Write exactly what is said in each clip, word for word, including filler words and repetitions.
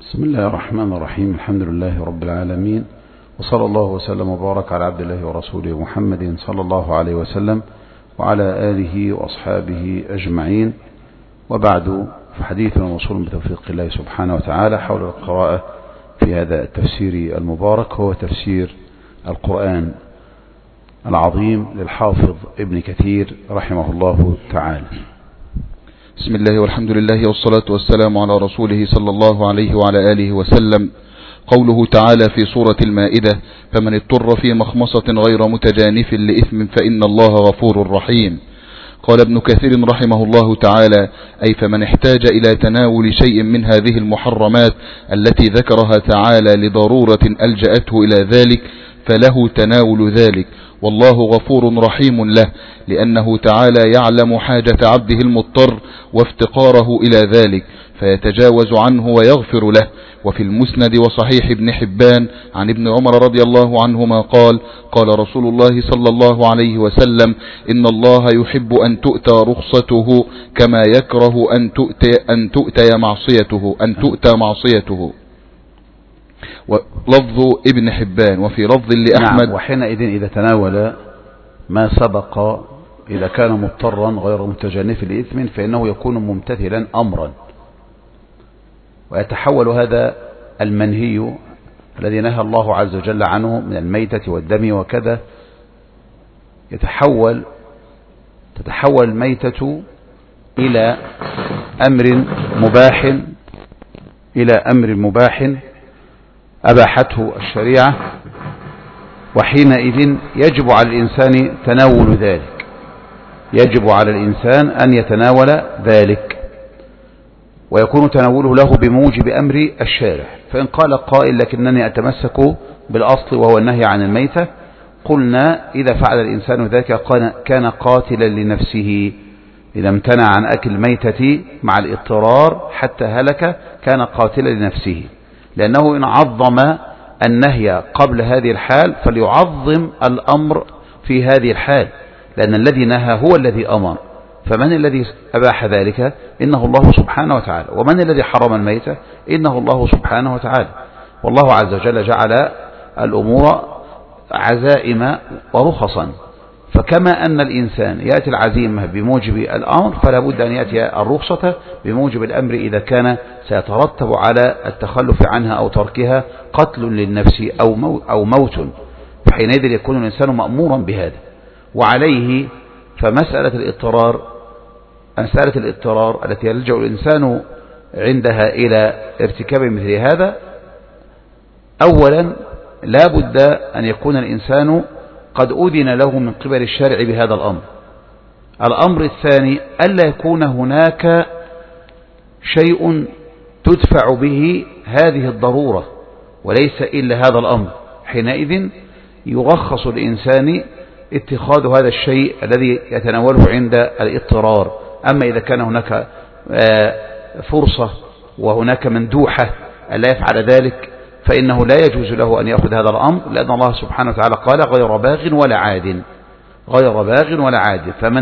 بسم الله الرحمن الرحيم. الحمد لله رب العالمين، وصلى الله وسلم وبارك على عبد الله ورسوله محمد صلى الله عليه وسلم وعلى آله وأصحابه أجمعين، وبعد، فحديثنا موصول بتوفيق الله سبحانه وتعالى حول القراءة في هذا التفسير المبارك، هو تفسير القرآن العظيم للحافظ ابن كثير رحمه الله تعالى. بسم الله والحمد لله والصلاة والسلام على رسوله صلى الله عليه وعلى آله وسلم. قوله تعالى في سورة المائدة: فمن اضطر في مخمصة غير متجانف لإثم فإن الله غفور رحيم. قال ابن كثير رحمه الله تعالى: أي فمن احتاج إلى تناول شيء من هذه المحرمات التي ذكرها تعالى لضرورة ألجأته إلى ذلك فله تناول ذلك، والله غفور رحيم له، لأنه تعالى يعلم حاجة عبده المضطر وافتقاره إلى ذلك فيتجاوز عنه ويغفر له. وفي المسند وصحيح ابن حبان عن ابن عمر رضي الله عنهما قال: قال رسول الله صلى الله عليه وسلم: إن الله يحب أن تؤتى رخصته كما يكره أن تؤتى, أن تؤتى معصيته أن تؤتى معصيته. ولفظ ابن حبان وفي لفظ لأحمد: نعم. وحينئذ إذا تناول ما سبق إذا كان مضطرا غير متجانف لإثم فإنه يكون ممتثلا أمرا، ويتحول هذا المنهي الذي نهى الله عز وجل عنه من الميتة والدم وكذا، يتحول تتحول الميتة إلى أمر مباح إلى أمر مباح أباحته الشريعة، وحينئذ يجب على الإنسان تناول ذلك، يجب على الإنسان أن يتناول ذلك، ويكون تناوله له بموجب أمر الشارع. فإن قال قائل: لكنني أتمسك بالأصل وهو النهي عن الميتة، قلنا: إذا فعل الإنسان ذلك كان قاتلا لنفسه. إذا امتنع عن أكل الميتة مع الاضطرار حتى هلك كان قاتلا لنفسه، لأنه إن عظم النهي قبل هذه الحال فليعظم الأمر في هذه الحال، لأن الذي نهى هو الذي أمر. فمن الذي أباح ذلك؟ إنه الله سبحانه وتعالى. ومن الذي حرم الميتة؟ إنه الله سبحانه وتعالى. والله عز وجل جعل الأمور عزائم ورخصا، فكما أن الإنسان يأتي العزيمة بموجب الأمر فلا بد أن يأتي الرخصة بموجب الأمر إذا كان سيترتب على التخلف عنها أو تركها قتل للنفس أو أو موت، فحينئذ يكون الإنسان مأمورا بهذا. وعليه فمسألة الاضطرار مسألة الاضطرار التي يلجأ الإنسان عندها إلى ارتكاب مثل هذا، أولا لا بد أن يكون الإنسان قد أذن له من قبل الشارع بهذا الأمر. الأمر الثاني ألا يكون هناك شيء تدفع به هذه الضرورة وليس إلا هذا الأمر، حينئذ يرخص الإنسان اتخاذ هذا الشيء الذي يتناوله عند الاضطرار. أما إذا كان هناك فرصة وهناك مندوحة ألا يفعل ذلك فإنه لا يجوز له أن يأخذ هذا الأمر، لأن الله سبحانه وتعالى قال: غير باغ ولا عاد، غير باغ ولا عاد. فمن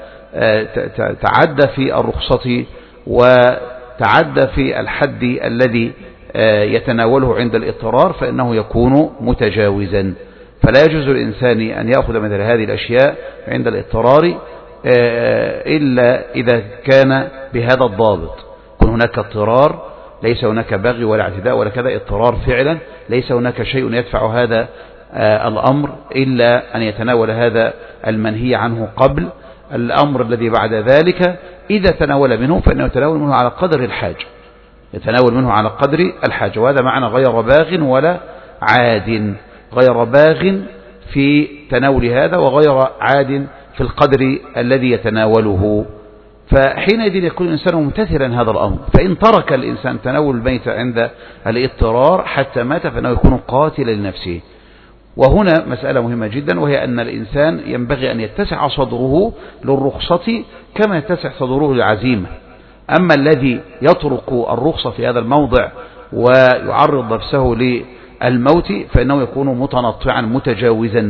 تعدى في الرخصة وتعدى في الحد الذي يتناوله عند الاضطرار فإنه يكون متجاوزا. فلا يجوز للإنسان أن يأخذ مثل هذه الأشياء عند الاضطرار إلا إذا كان بهذا الضابط، يكون هناك اضطرار، ليس هناك بغي ولا اعتداء ولا كذا، اضطرار فعلا، ليس هناك شيء يدفع هذا الأمر إلا أن يتناول هذا المنهي عنه قبل. الأمر الذي بعد ذلك إذا تناول منه فإنه يتناول منه على قدر الحاجة، يتناول منه على قدر الحاجة. وهذا معنى غير باغ ولا عاد، غير باغ في تناول هذا وغير عاد في القدر الذي يتناوله. فحينئذ يكون الإنسان ممتثلا هذا الأمر. فإن ترك الإنسان تناول الميت عند الاضطرار حتى مات فإنه يكون قاتلا لنفسه. وهنا مسألة مهمة جدا، وهي أن الإنسان ينبغي أن يتسع صدره للرخصة كما يتسع صدره للعزيمة. أما الذي يترك الرخصة في هذا الموضع ويعرض نفسه للموت فإنه يكون متنطعا متجاوزا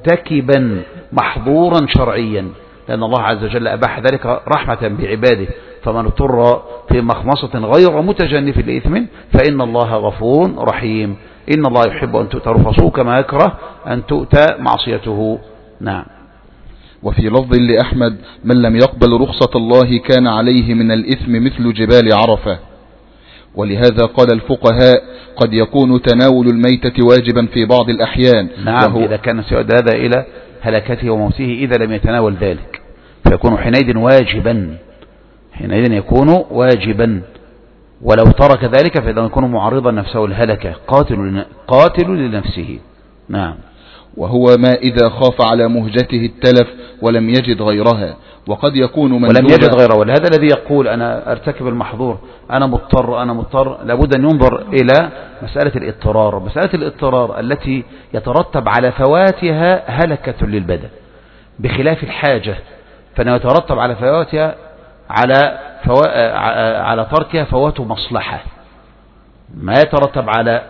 مرتكبا محظورا شرعيا، لأن الله عز وجل أباح ذلك رحمة بعباده. فمن اضطر في مخمصة غير متجنف لإثم فإن الله غفور رحيم. إن الله يحب أن تؤتى رخصه كما يكره أن تؤتى معصيته. نعم. وفي لفظ لأحمد: من لم يقبل رخصة الله كان عليه من الإثم مثل جبال عرفة. ولهذا قال الفقهاء: قد يكون تناول الميتة واجبا في بعض الأحيان. نعم، إذا كان سيؤدي هذا إلى هلكته وموته إذا لم يتناول ذلك فيكون حينئذ واجبا، حينئذ يكون واجبا. ولو ترك ذلك فإذا يكون معرضا نفسه الهلكة، قاتل قاتل لنفسه. نعم. وهو ما إذا خاف على مهجته التلف ولم يجد غيرها. وقد يكون من ولم يجد غيره، ولهذا الذي يقول أنا أرتكب المحظور، أنا مضطر أنا مضطر لابد أن ينظر إلى مسألة الاضطرار. مسألة الاضطرار التي يترتب على فواتها هلكة للبدن، بخلاف الحاجة فإنه يترتب على فواتها على فو... على تركها فوات مصلحة، ما يترتب على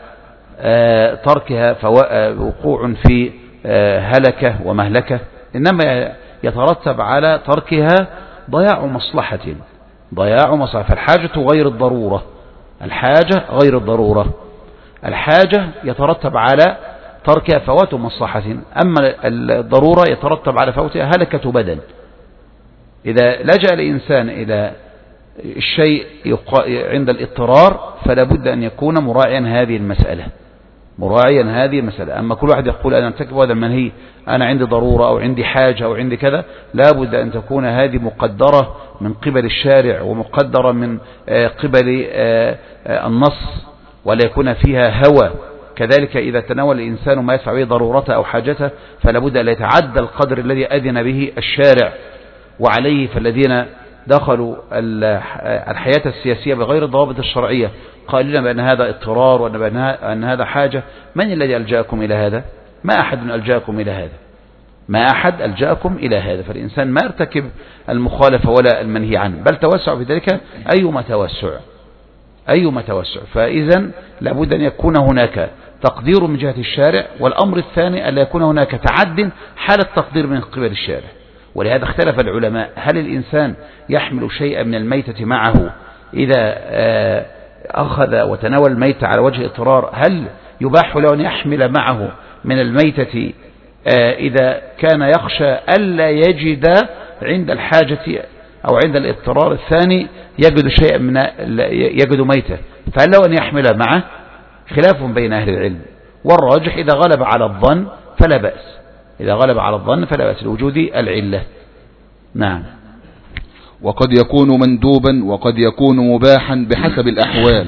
تركها فو... وقوع في هلكة ومهلكة، إنما يترتب على تركها ضياع مصلحة ضياع مصلحة. فالحاجة غير الضرورة، الحاجة غير الضرورة. الحاجة يترتب على تركها فوات مصلحة، أما الضرورة يترتب على فوتها هلكة بدن. إذا لجأ الإنسان إلى الشيء عند الاضطرار فلا بد أن يكون مراعيا هذه المسألة، مراعيا هذه المسألة. أما كل واحد يقول أنا أرتكب هذا المنهي، أنا عندي ضرورة أو عندي حاجة أو عندي كذا، لا بد أن تكون هذه مقدرة من قبل الشارع ومقدرة من قبل النص، ولا يكون فيها هوى. كذلك إذا تناول الإنسان ما يدفع به ضرورته أو حاجته فلا بد أن يتعدى القدر الذي أذن به الشارع. وعليه فالذين دخلوا الحياة السياسية بغير الضوابط الشرعية قائلين بأن هذا اضطرار وأن أن هذا حاجة، من الذي ألجأكم إلى هذا؟ ما أحد ألجأكم إلى هذا، ما أحد ألجأكم إلى هذا. فالإنسان ما يرتكب المخالفة ولا المنهي عنه، بل توسع في ذلك أيما توسع أيما توسع. فإذا لابد أن يكون هناك تقدير من جهة الشارع، والأمر الثاني ألا يكون هناك تعد حال التقدير من قبل الشارع. ولهذا اختلف العلماء هل الإنسان يحمل شيئا من الميتة معه إذا أخذ وتناول الميتة على وجه اضطرار، هل يباح له أن يحمل معه من الميتة إذا كان يخشى ألا يجد عند الحاجة أو عند الاضطرار الثاني يجد شيئا من يجد ميتة، فهل له أن يحمل معه؟ خلاف بين أهل العلم، والراجح إذا غلب على الظن فلا بأس، إذا غلب على الظن فلا بأس لوجود العلة. نعم. وقد يكون مندوبا وقد يكون مباحا بحسب الأحوال.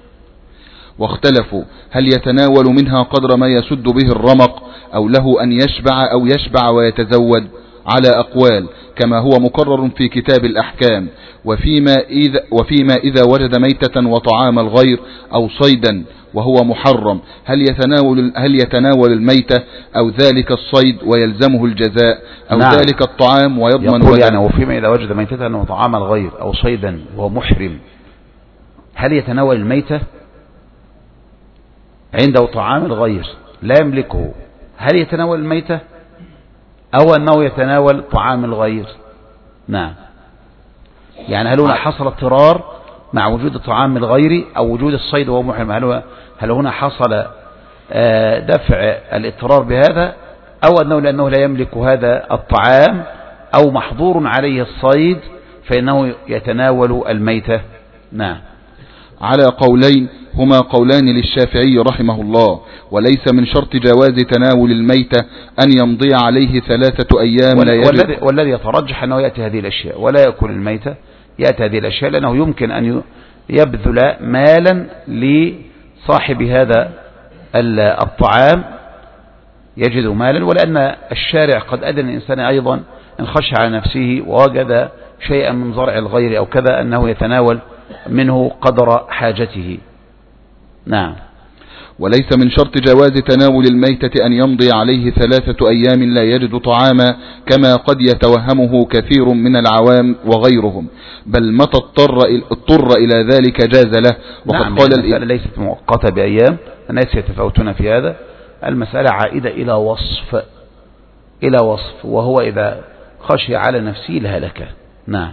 واختلفوا هل يتناول منها قدر ما يسد به الرمق أو له أن يشبع أو يشبع ويتزود، على أقوال كما هو مقرر في كتاب الأحكام. وفيما إذا, وفيما إذا وجد ميتة وطعام الغير أو صيدا وهو محرم، هل يتناول, هل يتناول الميتة أو ذلك الصيد ويلزمه الجزاء أو نعم. ذلك الطعام ويضمن يقول يعني وفيما إذا وجد ميتة وطعام الغير أو صيدا وهو محرم، هل يتناول الميتة عنده طعام الغير لا يملكه، هل يتناول الميتة أو أنه يتناول طعام الغير؟ نعم. يعني هل هنا حصل اضطرار مع وجود الطعام الغيري أو وجود الصيد وهو محرم، هل, هل هنا حصل دفع الاضطرار بهذا، أو أنه لأنه لا يملك هذا الطعام أو محظور عليه الصيد فإنه يتناول الميتة؟ نعم. على قولين هما قولان للشافعي رحمه الله. وليس من شرط جواز تناول الميتة أن يمضي عليه ثلاثة أيام لا يجب. والذي, والذي يترجح أنه يأتي هذه الأشياء ولا يأكل الميتة، يأتي هذه الأشياء لأنه يمكن أن يبذل مالا لصاحب هذا الطعام، يجد مالا، ولأن الشارع قد أذن الإنسان أيضا إن خشى على نفسه ووجد شيئا من زرع الغير أو كذا أنه يتناول منه قدر حاجته. نعم. وليس من شرط جواز تناول الميتة أن يمضي عليه ثلاثة أيام لا يجد طعاما كما قد يتوهمه كثير من العوام وغيرهم، بل متى اضطر, اضطر إلى ذلك جاز له. وقد نعم. قال المسألة ليست مؤقتة بأيام، الناس يتفاوتون في هذا، المسألة عائدة إلى وصف إلى وصف وهو إذا خشي على نفسه الهلكة. نعم.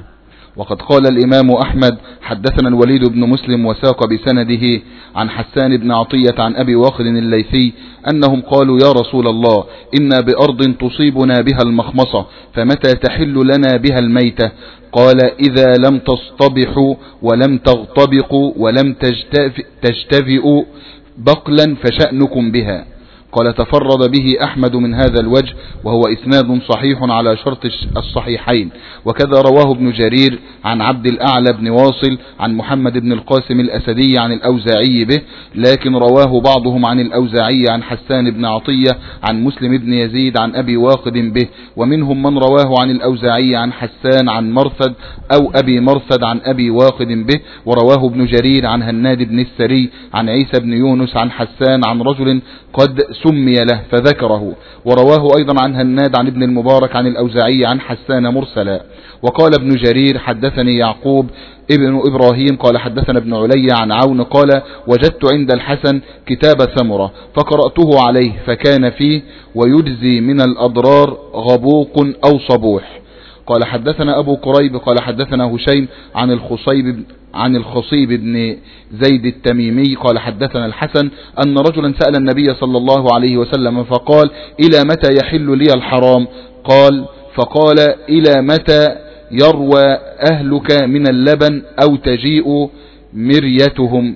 وقد قال الإمام أحمد حدثنا الوليد بن مسلم وساق بسنده عن حسان بن عطية عن أبي واقد الليثي أنهم قالوا يا رسول الله إنا بأرض تصيبنا بها المخمصة فمتى تحل لنا بها الميتة؟ قال إذا لم تصطبحوا ولم تغطبقوا ولم تجتفئوا بقلا فشأنكم بها. قال تفرد به أحمد من هذا الوجه وهو إسناد صحيح على شرط الصحيحين، وكذا رواه ابن جرير عن عبد الأعلى بن واصل عن محمد بن القاسم الأسدي عن الأوزاعي به، لكن رواه بعضهم عن الأوزاعي عن حسان بن عطية عن مسلم بن يزيد عن أبي واقد به، ومنهم من رواه عن الأوزاعي عن حسان عن مرثد أو أبي مرثد عن أبي واقد به، ورواه ابن جرير عن هناد بن السري عن عيسى بن يونس عن حسان عن رجل قد سمي له فذكره، ورواه أيضا عن هناد عن ابن المبارك عن الأوزاعي عن حسان مرسلا. وقال ابن جرير حدثني يعقوب ابن إبراهيم قال حدثنا ابن علي عن عون قال وجدت عند الحسن كتاب ثمرة فقرأته عليه فكان فيه ويجزي من الأضرار غبوق أو صبوح. قال حدثنا أبو قريب قال حدثنا هشيم عن الخصيب عن الخصيب بن زيد التميمي قال حدثنا الحسن أن رجلا سأل النبي صلى الله عليه وسلم فقال إلى متى يحل لي الحرام؟ قال فقال إلى متى يروى أهلك من اللبن أو تجيء مريتهم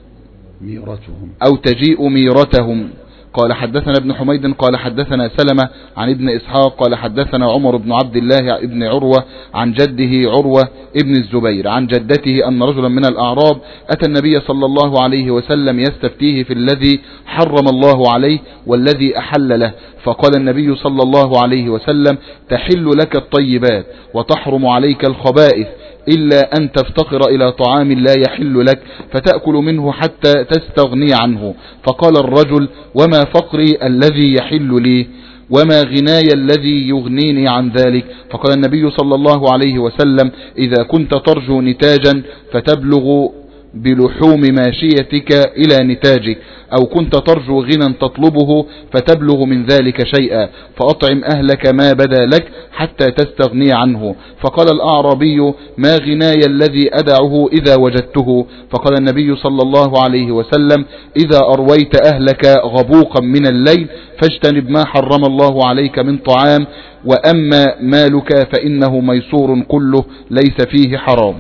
ميرتهم أو تجيء ميرتهم. قال حدثنا ابن حميد قال حدثنا سلمة عن ابن إسحاق قال حدثنا عمر بن عبد الله ابن عروة عن جده عروة ابن الزبير عن جدته أن رجلا من الأعراب أتى النبي صلى الله عليه وسلم يستفتيه في الذي حرم الله عليه والذي أحل له، فقال النبي صلى الله عليه وسلم تحل لك الطيبات وتحرم عليك الخبائث إلا أن تفتقر إلى طعام لا يحل لك فتأكل منه حتى تستغني عنه. فقال الرجل وما فقري الذي يحل لي وما غناي الذي يغنيني عن ذلك؟ فقال النبي صلى الله عليه وسلم إذا كنت ترجو نتاجا فتبلغ بلحوم ماشيتك إلى نتاجك، أو كنت ترجو غنى تطلبه فتبلغ من ذلك شيئا فأطعم أهلك ما بدا لك حتى تستغني عنه. فقال الأعرابي ما غناي الذي أدعه إذا وجدته؟ فقال النبي صلى الله عليه وسلم إذا أرويت أهلك غبوقا من الليل فاجتنب ما حرم الله عليك من طعام، وأما مالك فإنه ميسور كله ليس فيه حرام.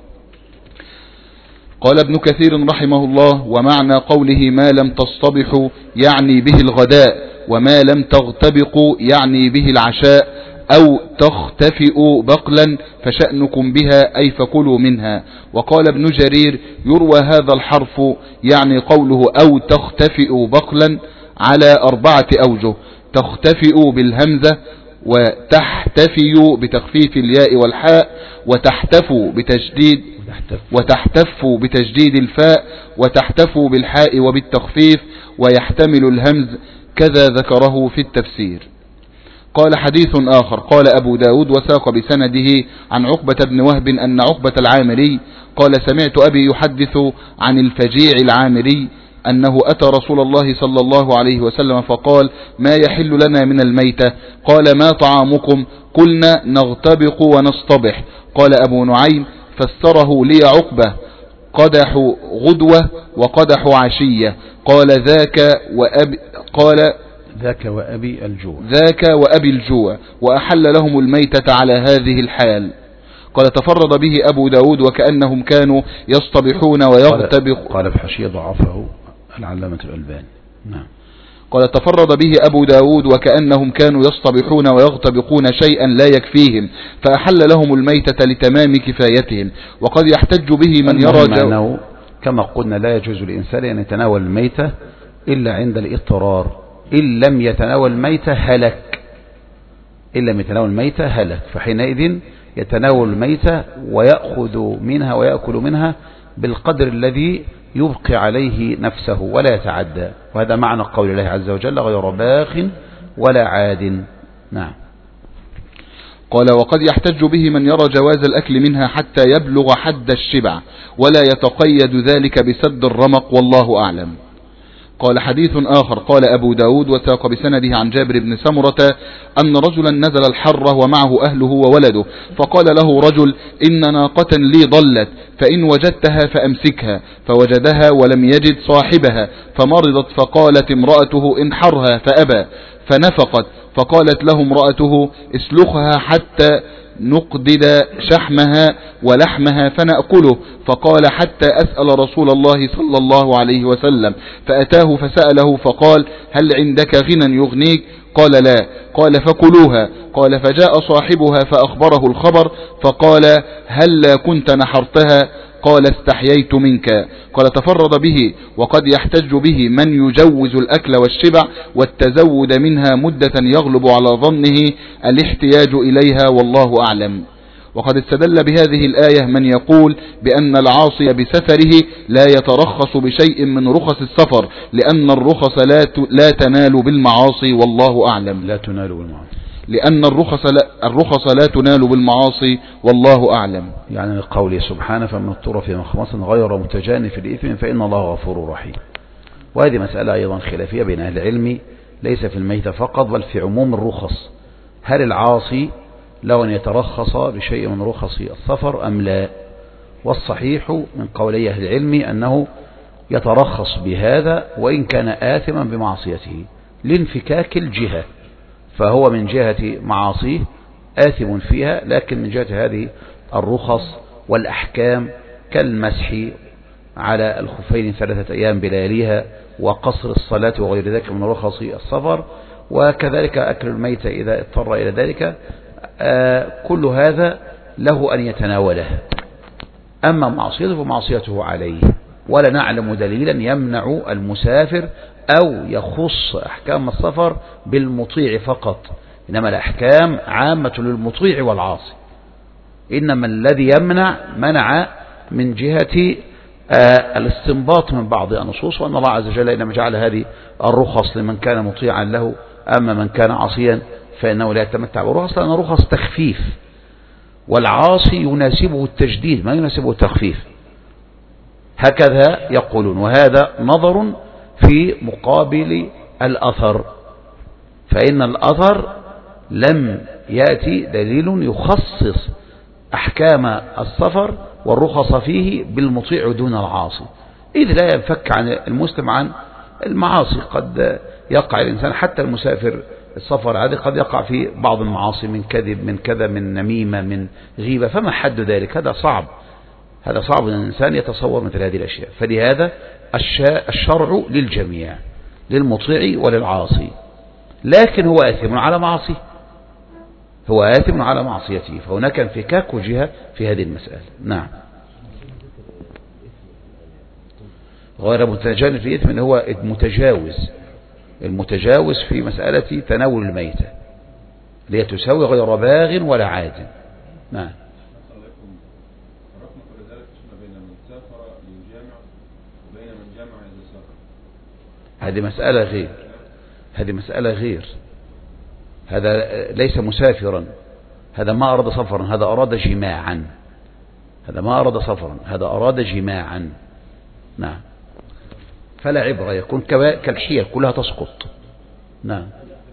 قال ابن كثير رحمه الله ومعنى قوله ما لم تصطبحوا يعني به الغداء، وما لم تغتبقوا يعني به العشاء، أو تختفئوا بقلا فشأنكم بها أي فكلوا منها. وقال ابن جرير يروى هذا الحرف يعني قوله أو تختفئوا بقلا على أربعة أوجه: تختفئوا بالهمزة، وتحتفيوا بتخفيف الياء والحاء، وتحتفوا بتجديد وتحتفوا بتجديد الفاء، وتحتفوا بالحاء وبالتخفيف، ويحتمل الهمز، كذا ذكره في التفسير. قال حديث آخر قال أبو داود وساق بسنده عن عقبة بن وهب أن عقبة العامري قال سمعت أبي يحدث عن الفجيع العامري أنه أتى رسول الله صلى الله عليه وسلم فقال ما يحل لنا من الميتة؟ قال ما طعامكم؟ قلنا نغتبق ونصطبح. قال أبو نعيم فسره لي عقبة قدح غدوة وقدح عشية. قال ذاك وأبي قال ذاك وأبي الجوع ذاك وأبي الجوع وأحل لهم الميتة على هذه الحال. قال تفرد به أبو داود وكأنهم كانوا يصطبحون ويغتبق. قال بحشية ضعفه العلامة الألباني. نعم. قال تفرد به أبو داود وكأنهم كانوا يصطبحون ويغتبقون شيئا لا يكفيهم فأحل لهم الميتة لتمام كفايتهم. وقد يحتج به من يرى كما قلنا لا يجوز الإنسان أن يتناول الميتة إلا عند الاضطرار. إن لم يتناول الميتة هلك إن لم يتناول الميتة هلك فحينئذ يتناول الميتة ويأخذ منها ويأكل منها بالقدر الذي يبقي عليه نفسه ولا يتعدى، وهذا معنى قول الله عز وجل غير باخ ولا عاد. نعم. قال وقد يحتج به من يرى جواز الأكل منها حتى يبلغ حد الشبع ولا يتقيد ذلك بسد الرمق والله أعلم. قال حديث آخر قال أبو داود وساق بسنده عن جابر بن سمرة أن رجلا نزل الحرة ومعه أهله وولده، فقال له رجل: إن ناقة لي ضلت، فإن وجدتها فأمسكها، فوجدها ولم يجد صاحبها، فمرضت، فقالت امرأته: انحرها، فأبى، فنفقت، فقالت له امرأته: اسلخها حتى نقدد شحمها ولحمها فنأكله، فقال: حتى أسأل رسول الله صلى الله عليه وسلم، فأتاه فسأله فقال: هل عندك غنى يغنيك؟ قال: لا. قال: فكلوها. قال: فجاء صاحبها فأخبره الخبر، فقال: هل لا كنت نحرتها؟ قال: استحييت منك. قال: تفرد به، وقد يحتج به من يجوز الأكل والشبع والتزود منها مدة يغلب على ظنه الاحتياج إليها، والله أعلم. وقد استدل بهذه الآية من يقول بأن العاصي بسفره لا يترخص بشيء من رخص السفر، لأن الرخص لا لا تنال بالمعاصي، والله أعلم. لا تنال بالمعاصي، لأن الرخص لا, الرخص لا تنال بالمعاصي، والله أعلم. يعني قوله سبحانه: فمن اضطر في مخمصة غير متجانف لإثم فإن الله غفور رحيم. وهذه مسألة أيضا خلافية بين أهل العلم، ليس في الميتة فقط بل في عموم الرخص. هل العاصي له أن يترخص بشيء من رخص السفر أم لا؟ والصحيح من قولي أهل العلم أنه يترخص بهذا وإن كان آثما بمعصيته لانفكاك الجهة، فهو من جهة معاصيه آثم فيها، لكن من جهة هذه الرخص والأحكام كالمسح على الخفين ثلاثة أيام بلياليها وقصر الصلاة وغير ذلك من رخص السفر، وكذلك أكل الميت إذا اضطر إلى ذلك، آه كل هذا له أن يتناوله. أما معصيته فمعصيته عليه، ولا نعلم دليلا يمنع المسافر أو يخص أحكام السفر بالمطيع فقط، إنما الأحكام عامة للمطيع والعاصي. إنما الذي يمنع منع من جهة آه الاستنباط من بعض النصوص، وأن الله عز وجل إنما جعل هذه الرخص لمن كان مطيعا له، أما من كان عصيا فإنه لا يتمتع برخص، لأن رخص تخفيف، والعاصي يناسبه التجديد ما يناسبه التخفيف، هكذا يقولون. وهذا نظر في مقابل الأثر، فإن الأثر لم يأتي دليل يخصص أحكام السفر والرخص فيه بالمطيع دون العاصي، إذ لا ينفك عن المسلم عن المعاصي. قد يقع الإنسان حتى المسافر السفر عادي قد يقع في بعض المعاصي من كذب، من كذا، من نميمة، من غيبة، فما حد ذلك؟ هذا صعب، هذا صعب أن الإنسان يتصور مثل هذه الأشياء. فلهذا الشرع للجميع، للمطيع وللعاصي، لكن هو آثم على معصيه، هو آثم على معصيته، فهناك انفكاك جهة في هذه المسألة. نعم. غير متجانف لإثم اللي هو المتجاوز، المتجاوز في مسألة تناول الميتة ليتساوي غير باغ ولا عاد. نعم. هذه مسألة غير، هذه مسألة غير، هذا ليس مسافرا، هذا ما أراد سفرا، هذا أراد جماعا، هذا ما أراد سفرا، هذا أراد جماعا. نعم. فلا عبرة، يكون كالحيل كلها تسقط. نعم.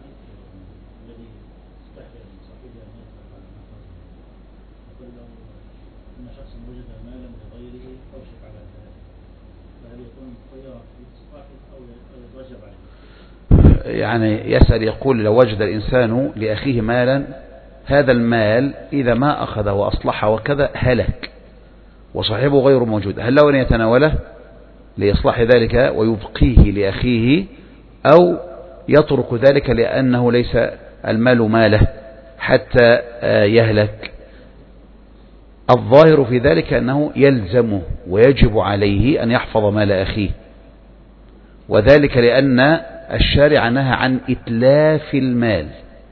يعني يسأل يقول: لو وجد الإنسان لأخيه مالا، هذا المال إذا ما أخذ وأصلح وكذا هلك وصاحبه غير موجود، هل له أن يتناوله لإصلاح ذلك ويبقيه لأخيه، أو يترك ذلك لأنه ليس المال ماله حتى يهلك؟ الظاهر في ذلك أنه يلزمه ويجب عليه أن يحفظ مال أخيه، وذلك لأن الشارع نهى عن إتلاف المال،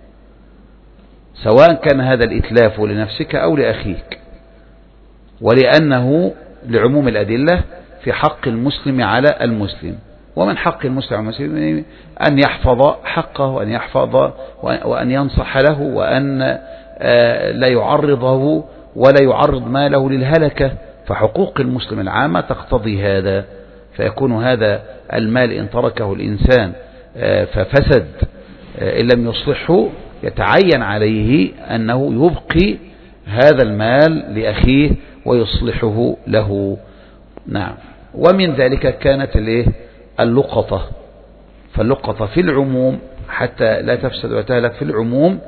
سواء كان هذا الإتلاف لنفسك أو لأخيك، ولأنه لعموم الأدلة في حق المسلم على المسلم، ومن حق المسلم على المسلم أن يحفظ حقه، وأن يحفظ وأن ينصح له، وأن لا يعرضه ولا يعرض ماله للهلكة، فحقوق المسلم العامة تقتضي هذا. فيكون هذا المال إن تركه الإنسان ففسد إن لم يصلحه يتعين عليه أنه يبقي هذا المال لأخيه ويصلحه له. نعم. ومن ذلك كانت اللقطة، فاللقطة في العموم حتى لا تفسد وتهلك في العموم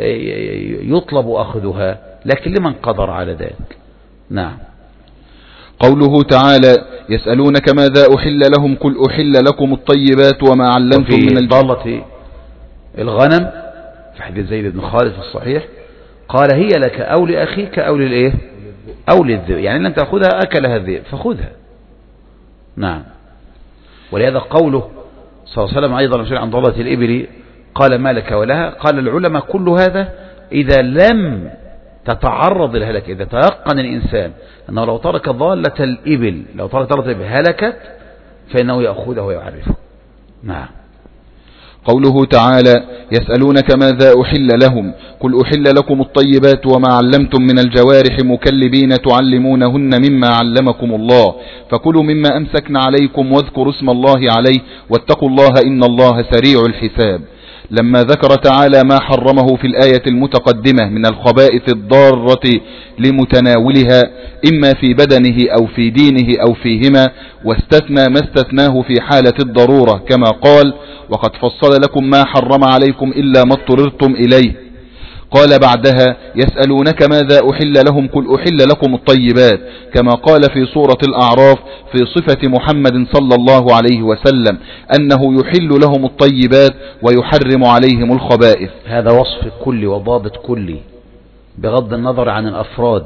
يطلب أخذها، لكن لمن قدر على ذلك. نعم. قوله تعالى يسألونك ماذا أحل لهم قل أحل لكم الطيبات وما علمتم من الضالة الغنم في حديث زيد بن خالد في الصحيح قال هي لك أو لأخيك أو للإيه أو للذئب، يعني لن تأخذها أكلها الذئب فخذها. نعم. ولهذا قوله صلى الله عليه وسلم أيضا عن ضالة الإبل قال ما لك ولها، قال العلماء كل هذا إذا لم تتعرض للهلك، إذا تيقن الإنسان أنه لو ترك ضالة الإبل لو ترك ضالة الإبل هلكت فإنه يأخذها ويعرفه. نعم. قوله تعالى يسألونك ماذا أحل لهم قل أحل لكم الطيبات وما علمتم من الجوارح مكلبين تعلمونهن مما علمكم الله فكلوا مما أمسكن عليكم واذكروا اسم الله عليه واتقوا الله إن الله سريع الحساب. لما ذكر تعالى ما حرمه في الآية المتقدمة من الخبائث الضارة لمتناولها إما في بدنه أو في دينه أو فيهما، واستثنى ما استثناه في حالة الضرورة كما قال وقد فصل لكم ما حرم عليكم إلا ما اضطررتم إليه. قال بعدها يسألونك ماذا أحل لهم قل أحل لكم الطيبات كما قال في سورة الأعراف في صفة محمد صلى الله عليه وسلم أنه يحل لهم الطيبات ويحرم عليهم الخبائث. هذا وصف كلي وضابط كلي بغض النظر عن الأفراد،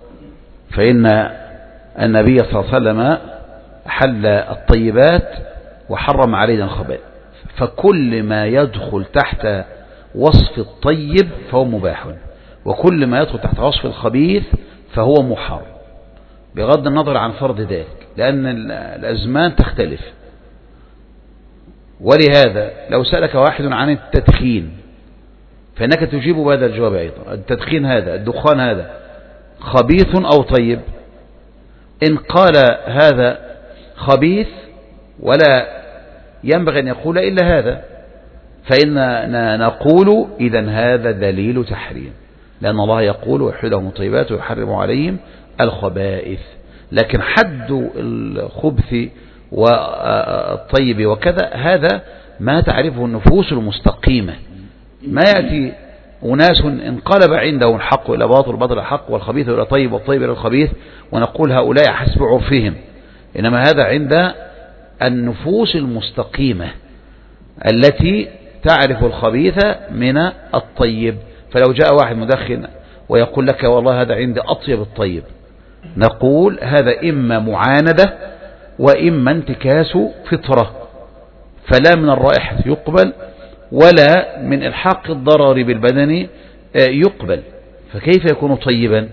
فإن النبي صلى الله عليه وسلم حل الطيبات وحرم علينا الخبائث، فكل ما يدخل تحت وصف الطيب فهو مباح، وكل ما يدخل تحت وصف الخبيث فهو محرم بغض النظر عن فرض ذلك، لأن الأزمان تختلف. ولهذا لو سألك واحد عن التدخين فإنك تجيب بهذا الجواب أيضا، التدخين هذا الدخان هذا خبيث أو طيب؟ إن قال هذا خبيث ولا ينبغي أن يقول إلا هذا فإننا نقول إذن هذا دليل تحريم، لأن الله يقول ويحل لهم الطيبات ويحرم عليهم الخبائث. لكن حد الخبث والطيب وكذا هذا ما تعرفه النفوس المستقيمة، ما يأتي أناس انقلب عندهم الحق إلى باطل والباطل إلى حق والخبيث إلى طيب والطيب إلى الخبيث ونقول هؤلاء حسب عرفهم، إنما هذا عند النفوس المستقيمة التي تعرف الخبيث من الطيب. فلو جاء واحد مدخن ويقول لك والله هذا عندي أطيب الطيب، نقول هذا إما معاندة وإما انتكاس فطرة، فلا من الرائحة يقبل ولا من الحاق الضرر بالبدن يقبل، فكيف يكون طيبا؟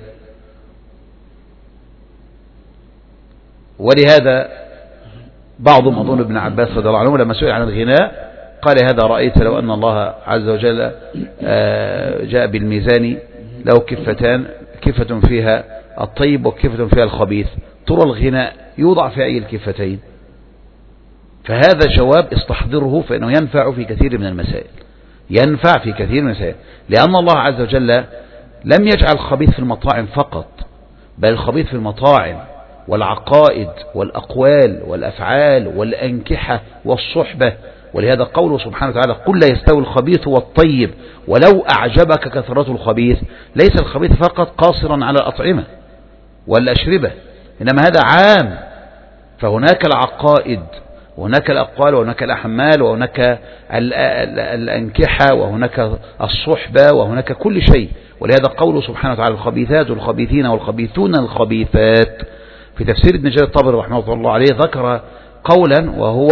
ولهذا بعضهم أظن ابن عباس رضي الله عنه لما سئل عن الغناء قال هذا رأيت لو أن الله عز وجل جاء بالميزان له كفتان، كفة فيها الطيب وكفة فيها الخبيث، ترى الغناء يوضع في أي الكفتين؟ فهذا جواب استحضره فإنه ينفع في كثير من المسائل، ينفع في كثير من المسائل، لأن الله عز وجل لم يجعل الخبيث في المطاعم فقط، بل الخبيث في المطاعم والعقائد والأقوال والأفعال والأنكحة والصحبة. ولهذا قوله سبحانه وتعالى قل لا يستوي الخبيث والطيب ولو أعجبك كثرة الخبيث، ليس الخبيث فقط قاصرا على الأطعمة والأشربة، إنما هذا عام، فهناك العقائد وهناك الأقوال وهناك الأحمال وهناك الأنكحة وهناك الصحبة وهناك كل شيء. ولهذا قوله سبحانه وتعالى الخبيثات والخبيثين والخبيثون الخبيثات، في تفسير ابن جرير الطبري رحمه الله عليه ذكر قولا وهو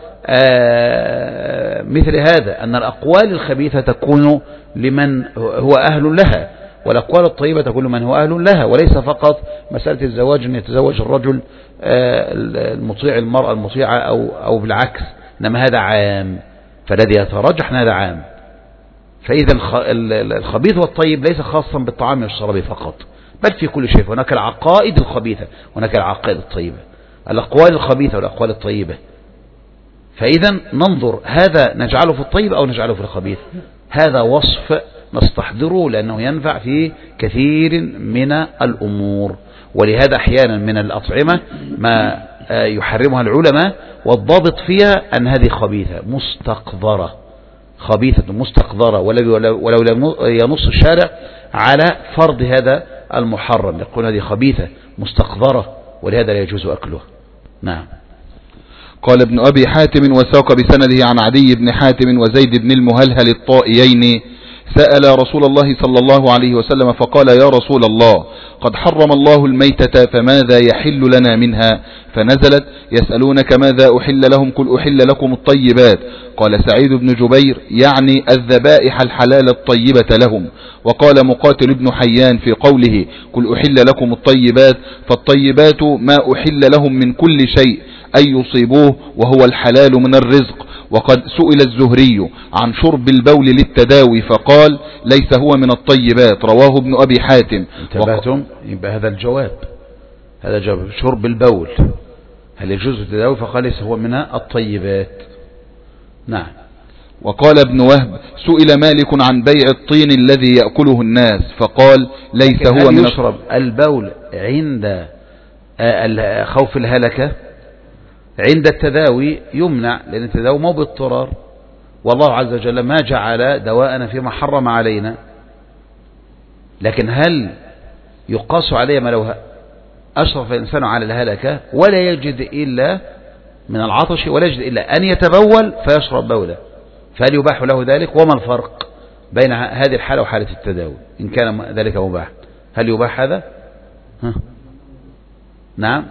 آه مثل هذا، أن الأقوال الخبيثة تكون لمن هو أهل لها، والأقوال الطيبة تكون لمن هو أهل لها، وليس فقط مسألة الزواج أن يتزوج الرجل آه المطيع المرأة المطيعة أو, أو بالعكس، إنما هذا عام، فالذي يترجح هذا عام. فإذا الخبيث والطيب ليس خاصا بالطعام والشراب فقط، بل في كل شيء. هناك العقائد الخبيثة وهناك العقائد الطيبة. الأقوال الخبيثة والأقوال الطيبة. فإذا ننظر هذا نجعله في الطيب أو نجعله في الخبيث. هذا وصف نستحضره لأنه ينفع في كثير من الأمور. ولهذا أحيانا من الأطعمة ما يحرمها العلماء والضابط فيها أن هذه خبيثة مستقذرة، خبيثة مستقذرة، ولو لم ينص الشارع على فرض هذا المحرم يقول هذه خبيثة مستقذرة ولهذا لا يجوز أكله. نعم. قال ابن أبي حاتم وساق بسنده عن عدي بن حاتم وزيد بن المهلهل الطائيين سأل رسول الله صلى الله عليه وسلم فقال يا رسول الله قد حرم الله الميتة فماذا يحل لنا منها؟ فنزلت يسألونك ماذا أحل لهم قل أحل لكم الطيبات. قال سعيد بن جبير يعني الذبائح الحلال الطيبة لهم. وقال مقاتل بن حيان في قوله قل أحل لكم الطيبات فالطيبات ما أحل لهم من كل شيء أن يصيبوه وهو الحلال من الرزق. وقد سئل الزهري عن شرب البول للتداوي فقال ليس هو من الطيبات رواه ابن أبي حاتم. انتبهتم؟ يبقى هذا الجواب، هذا جواب شرب البول هل يجوز التداوي فقال ليس هو من الطيبات. نعم. وقال ابن وهب سئل مالك عن بيع الطين الذي يأكله الناس فقال ليس هو من يشرب البول عند خوف الهلكة؟ عند التداوي يمنع لأن التداوي مو باضطرار، والله عز وجل ما جعل دواءنا فيما حرم علينا. لكن هل يقاس عليه ما لو أشرف الإنسان على الهلكة ولا يجد إلا من العطش ولا يجد إلا أن يتبول فيشرب بوله، فهل يباح له ذلك؟ وما الفرق بين هذه الحالة وحالة التداوي إن كان ذلك مباح؟ هل يباح هذا؟ ها؟ نعم.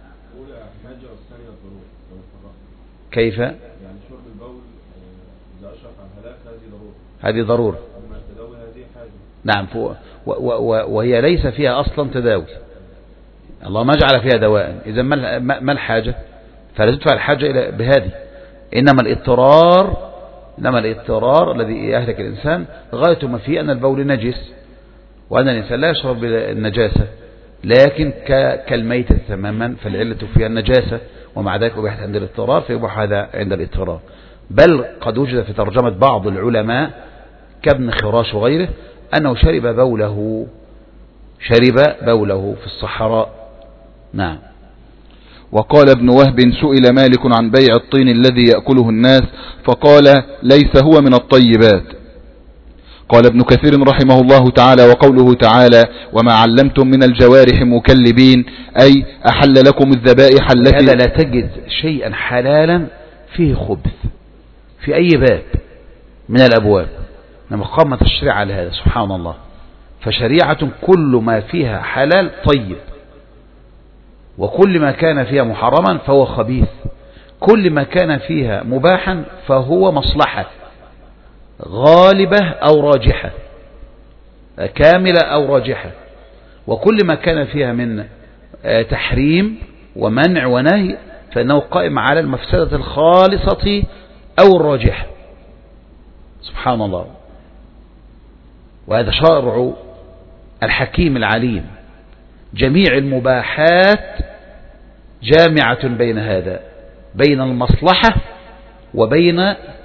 كيف؟ يعني شرب البول إذا أشرف عن هلاك هذه ضرورة، هذه ضرورة. أما التداوي هذه حاجة. نعم. وهي ليس فيها أصلا تداوي، الله ما جعل فيها دواء، إذا ما الحاجة؟ فلا تدفع الحاجة إلى بهذه. إنما الاضطرار، إنما الاضطرار الذي يهلك الإنسان غاية ما فيه أن البول نجس وأن الإنسان لا يشرب بالنجاسة، لكن كالميتة تماما فالعلة فيها النجاسة ومع ذلك أبيحت عند الاضطرار فيباح هذا عند الاضطرار. بل قد وجد في ترجمة بعض العلماء كابن خراش وغيره أنه شرب بوله، شرب بوله في الصحراء. نعم. وقال ابن وهب سئل مالك عن بيع الطين الذي يأكله الناس فقال ليس هو من الطيبات. قال ابن كثير رحمه الله تعالى وقوله تعالى وما علمتم من الجوارح مكلبين أي أحل لكم الذبائح التي. هذا لا تجد شيئا حلالا فيه خبث في أي باب من الأبواب، إنما قامت الشريعة على هذا سبحان الله. فشريعة كل ما فيها حلال طيب، وكل ما كان فيها محرما فهو خبيث، كل ما كان فيها مباحا فهو مصلحة غالبة أو راجحة، كاملة أو راجحة، وكل ما كان فيها من تحريم ومنع ونهي فإنه قائم على المفسدة الخالصة أو الراجحة سبحان الله. وهذا شرع الحكيم العليم، جميع المباحات جامعة بين هذا، بين المصلحة وبين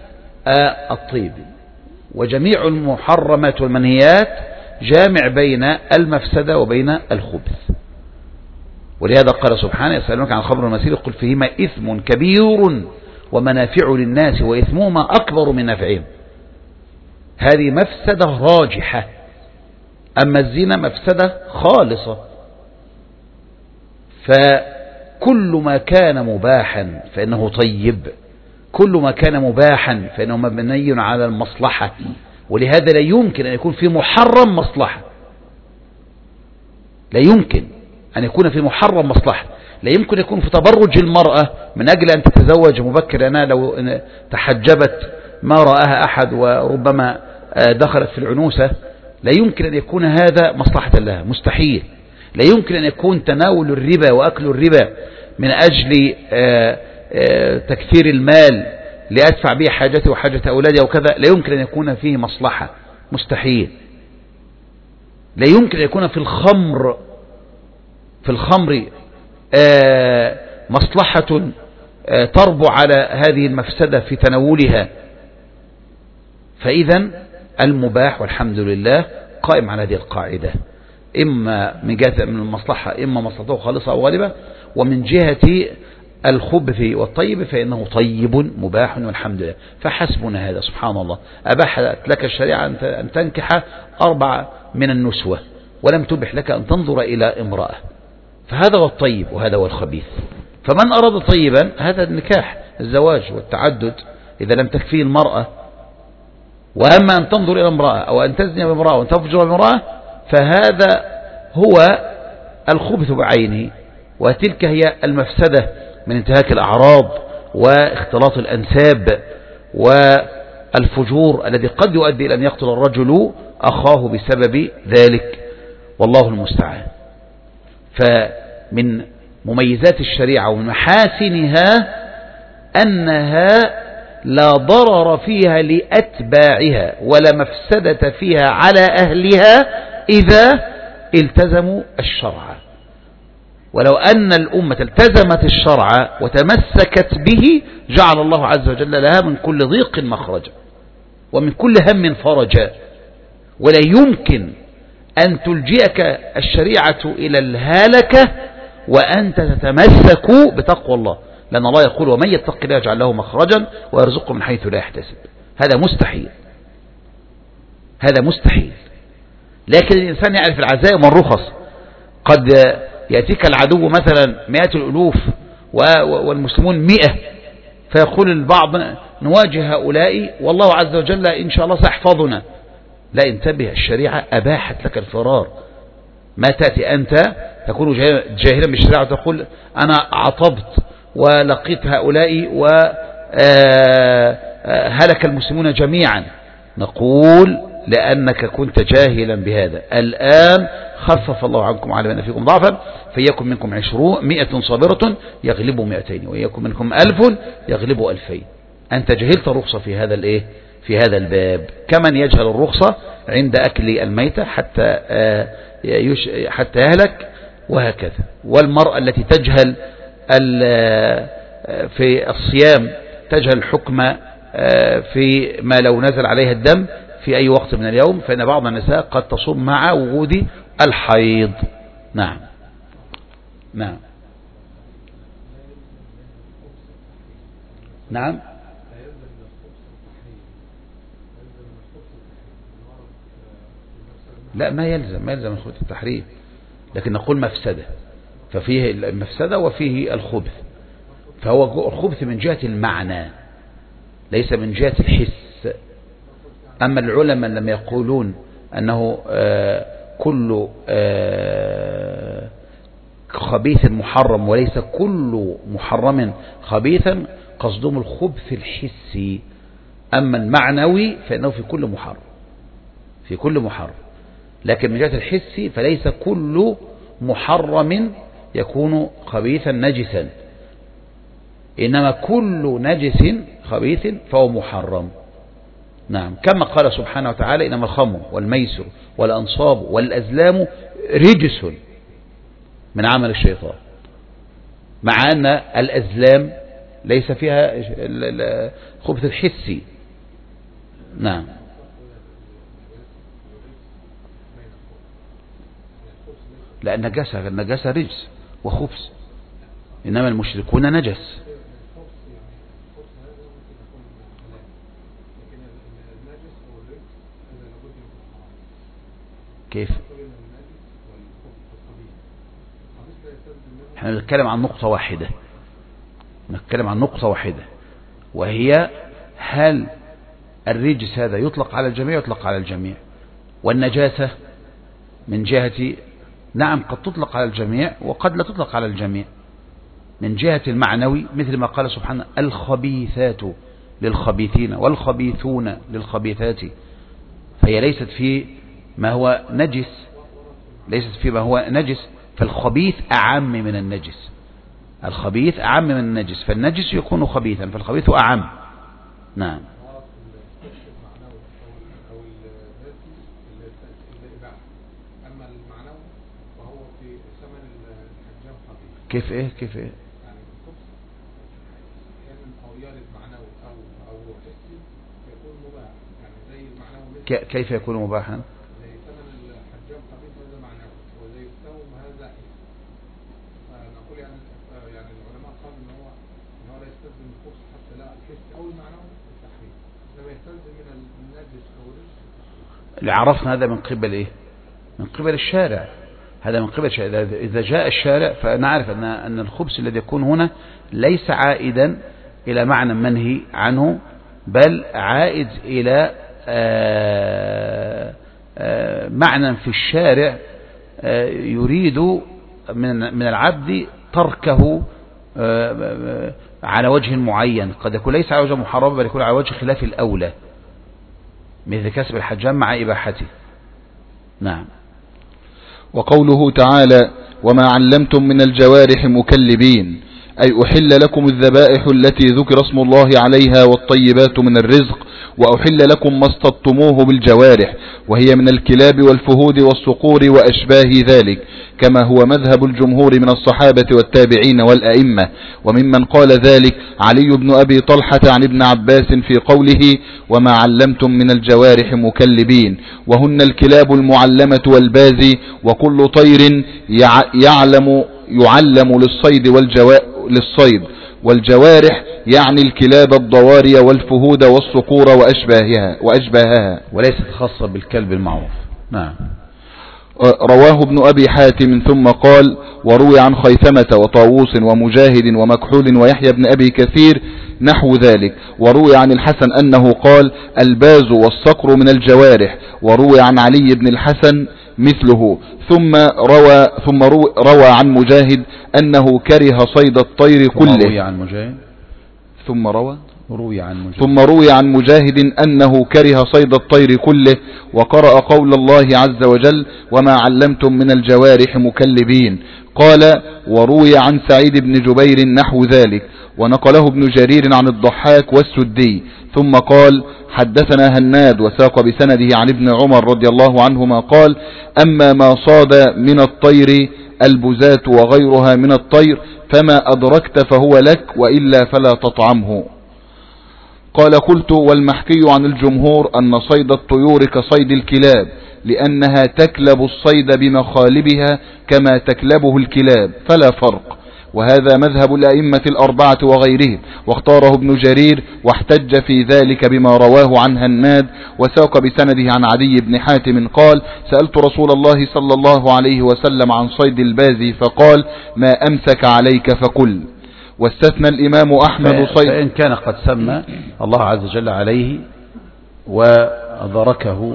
الطيب، وجميع المحرمات والمنهيات جامع بين المفسدة وبين الخبث. ولهذا قال سبحانه يسألونك عن الخمر والميسر قل فيهما إثم كبير ومنافع للناس وإثمهما أكبر من نفعهم. هذه مفسدة راجحة، أما الزنا مفسدة خالصة. فكل ما كان مباحا فإنه طيب، كل ما كان مباحا فإنه مبني على المصلحة، ولهذا لا يمكن أن يكون في محرم مصلحة، لا يمكن أن يكون في محرم مصلحة، لا يمكن يكون في تبرج المرأة من أجل أن تتزوج مبكر. أنا لو تحجبت ما رآها أحد وربما دخلت في العنوسة، لا يمكن أن يكون هذا مصلحة لها، مستحيل. لا يمكن أن يكون تناول الربا وأكل الربا من أجل تكثير المال لأدفع به حاجتي وحاجة أولادي وكذا، لا يمكن أن يكون فيه مصلحة، مستحيل. لا يمكن أن يكون في الخمر في الخمر مصلحة تربو على هذه المفسدة في تناولها، فإذا المباح والحمد لله قائم على هذه القاعدة، إما من جهة من المصلحة إما مصلحته خالصة أو غالبة، ومن جهة الخبث والطيب فإنه طيب مباح والحمد لله. فحسبنا هذا، سبحان الله، أباحت لك الشريعة أن تنكح أربع من النسوة ولم تبح لك أن تنظر إلى امرأة، فهذا هو الطيب وهذا هو الخبيث. فمن أراد طيبا هذا النكاح الزواج والتعدد إذا لم تكفيه المرأة، وأما أن تنظر إلى امرأة أو أن تزني بامرأة وأن تفجر بامرأة فهذا هو الخبث بعينه، وتلك هي المفسدة من انتهاك الأعراض واختلاط الأنساب والفجور الذي قد يؤدي إلى أن يقتل الرجل أخاه بسبب ذلك، والله المستعان. فمن مميزات الشريعة ومن محاسنها أنها لا ضرر فيها لأتباعها ولا مفسدة فيها على أهلها إذا التزموا الشرع. ولو أن الأمة التزمت الشرع وتمسكت به جعل الله عز وجل لها من كل ضيق مخرجا ومن كل هم فرجا. ولا يمكن أن تلجئك الشريعة إلى الهالكة وأنت تتمسك بتقوى الله، لأن الله يقول ومن يتق الله يجعل له مخرجا ويرزقه من حيث لا يحتسب. هذا مستحيل، هذا مستحيل. لكن الإنسان يعرف العزائم والرخص. قد يأتيك العدو مثلا مئات الألوف والمسلمون مئة، فيقول البعض نواجه هؤلاء والله عز وجل إن شاء الله سيحفظنا. لا، انتبه، الشريعة أباحت لك الفرار. ما تأتي أنت تكون جاهلا بالشريعة وتقول أنا عطبت ولقيت هؤلاء وهلك المسلمون جميعا، نقول لأنك كنت جاهلا بهذا. الآن خفف الله عنكم على من فيكم ضعفا فيكن منكم عشرون مئة صابرة يغلبوا مئتين ويكن منكم ألف يغلبوا ألفين. أنت جهلت الرخصة في هذا الإيه في هذا الباب، كمن يجهل الرخصة عند أكل الميتة حتى حتى يهلك وهكذا. والمرأة التي تجهل في الصيام تجهل الحكم في ما لو نزل عليها الدم في أي وقت من اليوم، فإن بعض النساء قد تصوم مع وجود الحيض. نعم نعم نعم لا، ما يلزم ما يلزم الخبث التحريم، لكن نقول مفسدة، ففيه المفسدة وفيه الخبث. فهو الخبث من جهة المعنى ليس من جهة الحس. أما العلماء لم يقولون أنه آه كل آه خبيث محرم وليس كل محرم خبيثا، قصدهم الخبث الحسي. أما المعنوي فإنه في كل محرم في كل محرم لكن من جهة الحس فليس كل محرم يكون خبيثا نجسا، إنما كل نجس خبيث فهو محرم. نعم، كما قال سبحانه وتعالى إنما الخمر والميسر والأنصاب والأزلام رجس من عمل الشيطان، مع أن الأزلام ليس فيها الخبث الحسي. نعم لا، النجاسة النجاسة رجس وخبث، إنما المشركون نجس. كيف؟ احنا نتكلم عن نقطة واحدة نتكلم عن نقطة واحدة وهي هل الرجس هذا يطلق على الجميع يطلق على الجميع، والنجاسة من جهة نعم قد تطلق على الجميع وقد لا تطلق على الجميع. من جهة المعنوي مثل ما قال سبحانه الخبيثات للخبيثين والخبيثون للخبيثات، فهي ليست في ما هو نجس ليست في ما هو نجس فالخبيث أعم من النجس الخبيث أعم من النجس فالنجس يكون خبيثا فالخبيث أعم. نعم كيف ايه كيف ايه حسي يكون مباح، يعني زي معناه ك- كيف يكون مباحا؟ زي ثمن الحجام خفيف هذا معناه، وزي الثوم هذا حسي. فنقول يعني يعني العلماء قالوا ان هو ان هو لا يستلزم الخبز حتى لا الحس او معناه التحريم، انما يستلزم من النجس او الرجس. اللي عرفنا هذا من قبل ايه؟ من قبل الشارع. هذا من قبل الشارع. إذا جاء الشارع فنعرف أن أن الخبز الذي يكون هنا ليس عائدا إلى معنى منهي عنه، بل عائد إلى آآ آآ معنى في الشارع يريد من من العبد تركه على وجه معين، قد يكون ليس على وجه محرم بل يكون على وجه خلاف الأولى، مثل كسب الحجام مع إباحته. نعم. وقوله تعالى وما علمتم من الجوارح مكلبين، أي أحل لكم الذبائح التي ذكر اسم الله عليها والطيبات من الرزق، وأحل لكم ما اصطدتموه بالجوارح، وهي من الكلاب والفهود والصقور وأشباه ذلك، كما هو مذهب الجمهور من الصحابة والتابعين والأئمة. وممن قال ذلك علي بن أبي طلحة عن ابن عباس في قوله وما علمتم من الجوارح مكلبين، وهن الكلاب المعلمة والبازي وكل طير يعلم يعلم للصيد والجوا للصيد والجوارح يعني الكلاب الضواري والفهود والصقور وأشباهها وأشباهها وليست خاصة بالكلب المعروف. نعم. رواه ابن أبي حاتم ثم قال وروي عن خيثمة وطاووس ومجاهد ومكحول ويحيى بن أبي كثير نحو ذلك. وروي عن الحسن أنه قال الباز والصقر من الجوارح. وروي عن علي بن الحسن مثله. ثم روى ثم روى, روى عن مجاهد أنه كره صيد الطير كله. ثم روي عن مجاهد ثم روى روي عن مجاهد ثم روي عن مجاهد أنه كره صيد الطير كله، وقرأ قول الله عز وجل وما علمتم من الجوارح مكلبين. قال وروي عن سعيد بن جبير نحو ذلك، ونقله ابن جرير عن الضحاك والسدي. ثم قال حدثنا هناد وساق بسنده عن ابن عمر رضي الله عنهما قال أما ما صاد من الطير البزات وغيرها من الطير فما أدركت فهو لك وإلا فلا تطعمه. قال قلت والمحكي عن الجمهور أن صيد الطيور كصيد الكلاب، لأنها تكلب الصيد بمخالبها كما تكلبه الكلاب فلا فرق، وهذا مذهب الأئمة الأربعة وغيرهم، واختاره ابن جرير واحتج في ذلك بما رواه عن هناد وساق بسنده عن عدي بن حاتم قال سألت رسول الله صلى الله عليه وسلم عن صيد البازي فقال ما أمسك عليك فكل. واستثنى الإمام أحمد صيد فإن كان قد سمى الله عز وجل عليه وذركه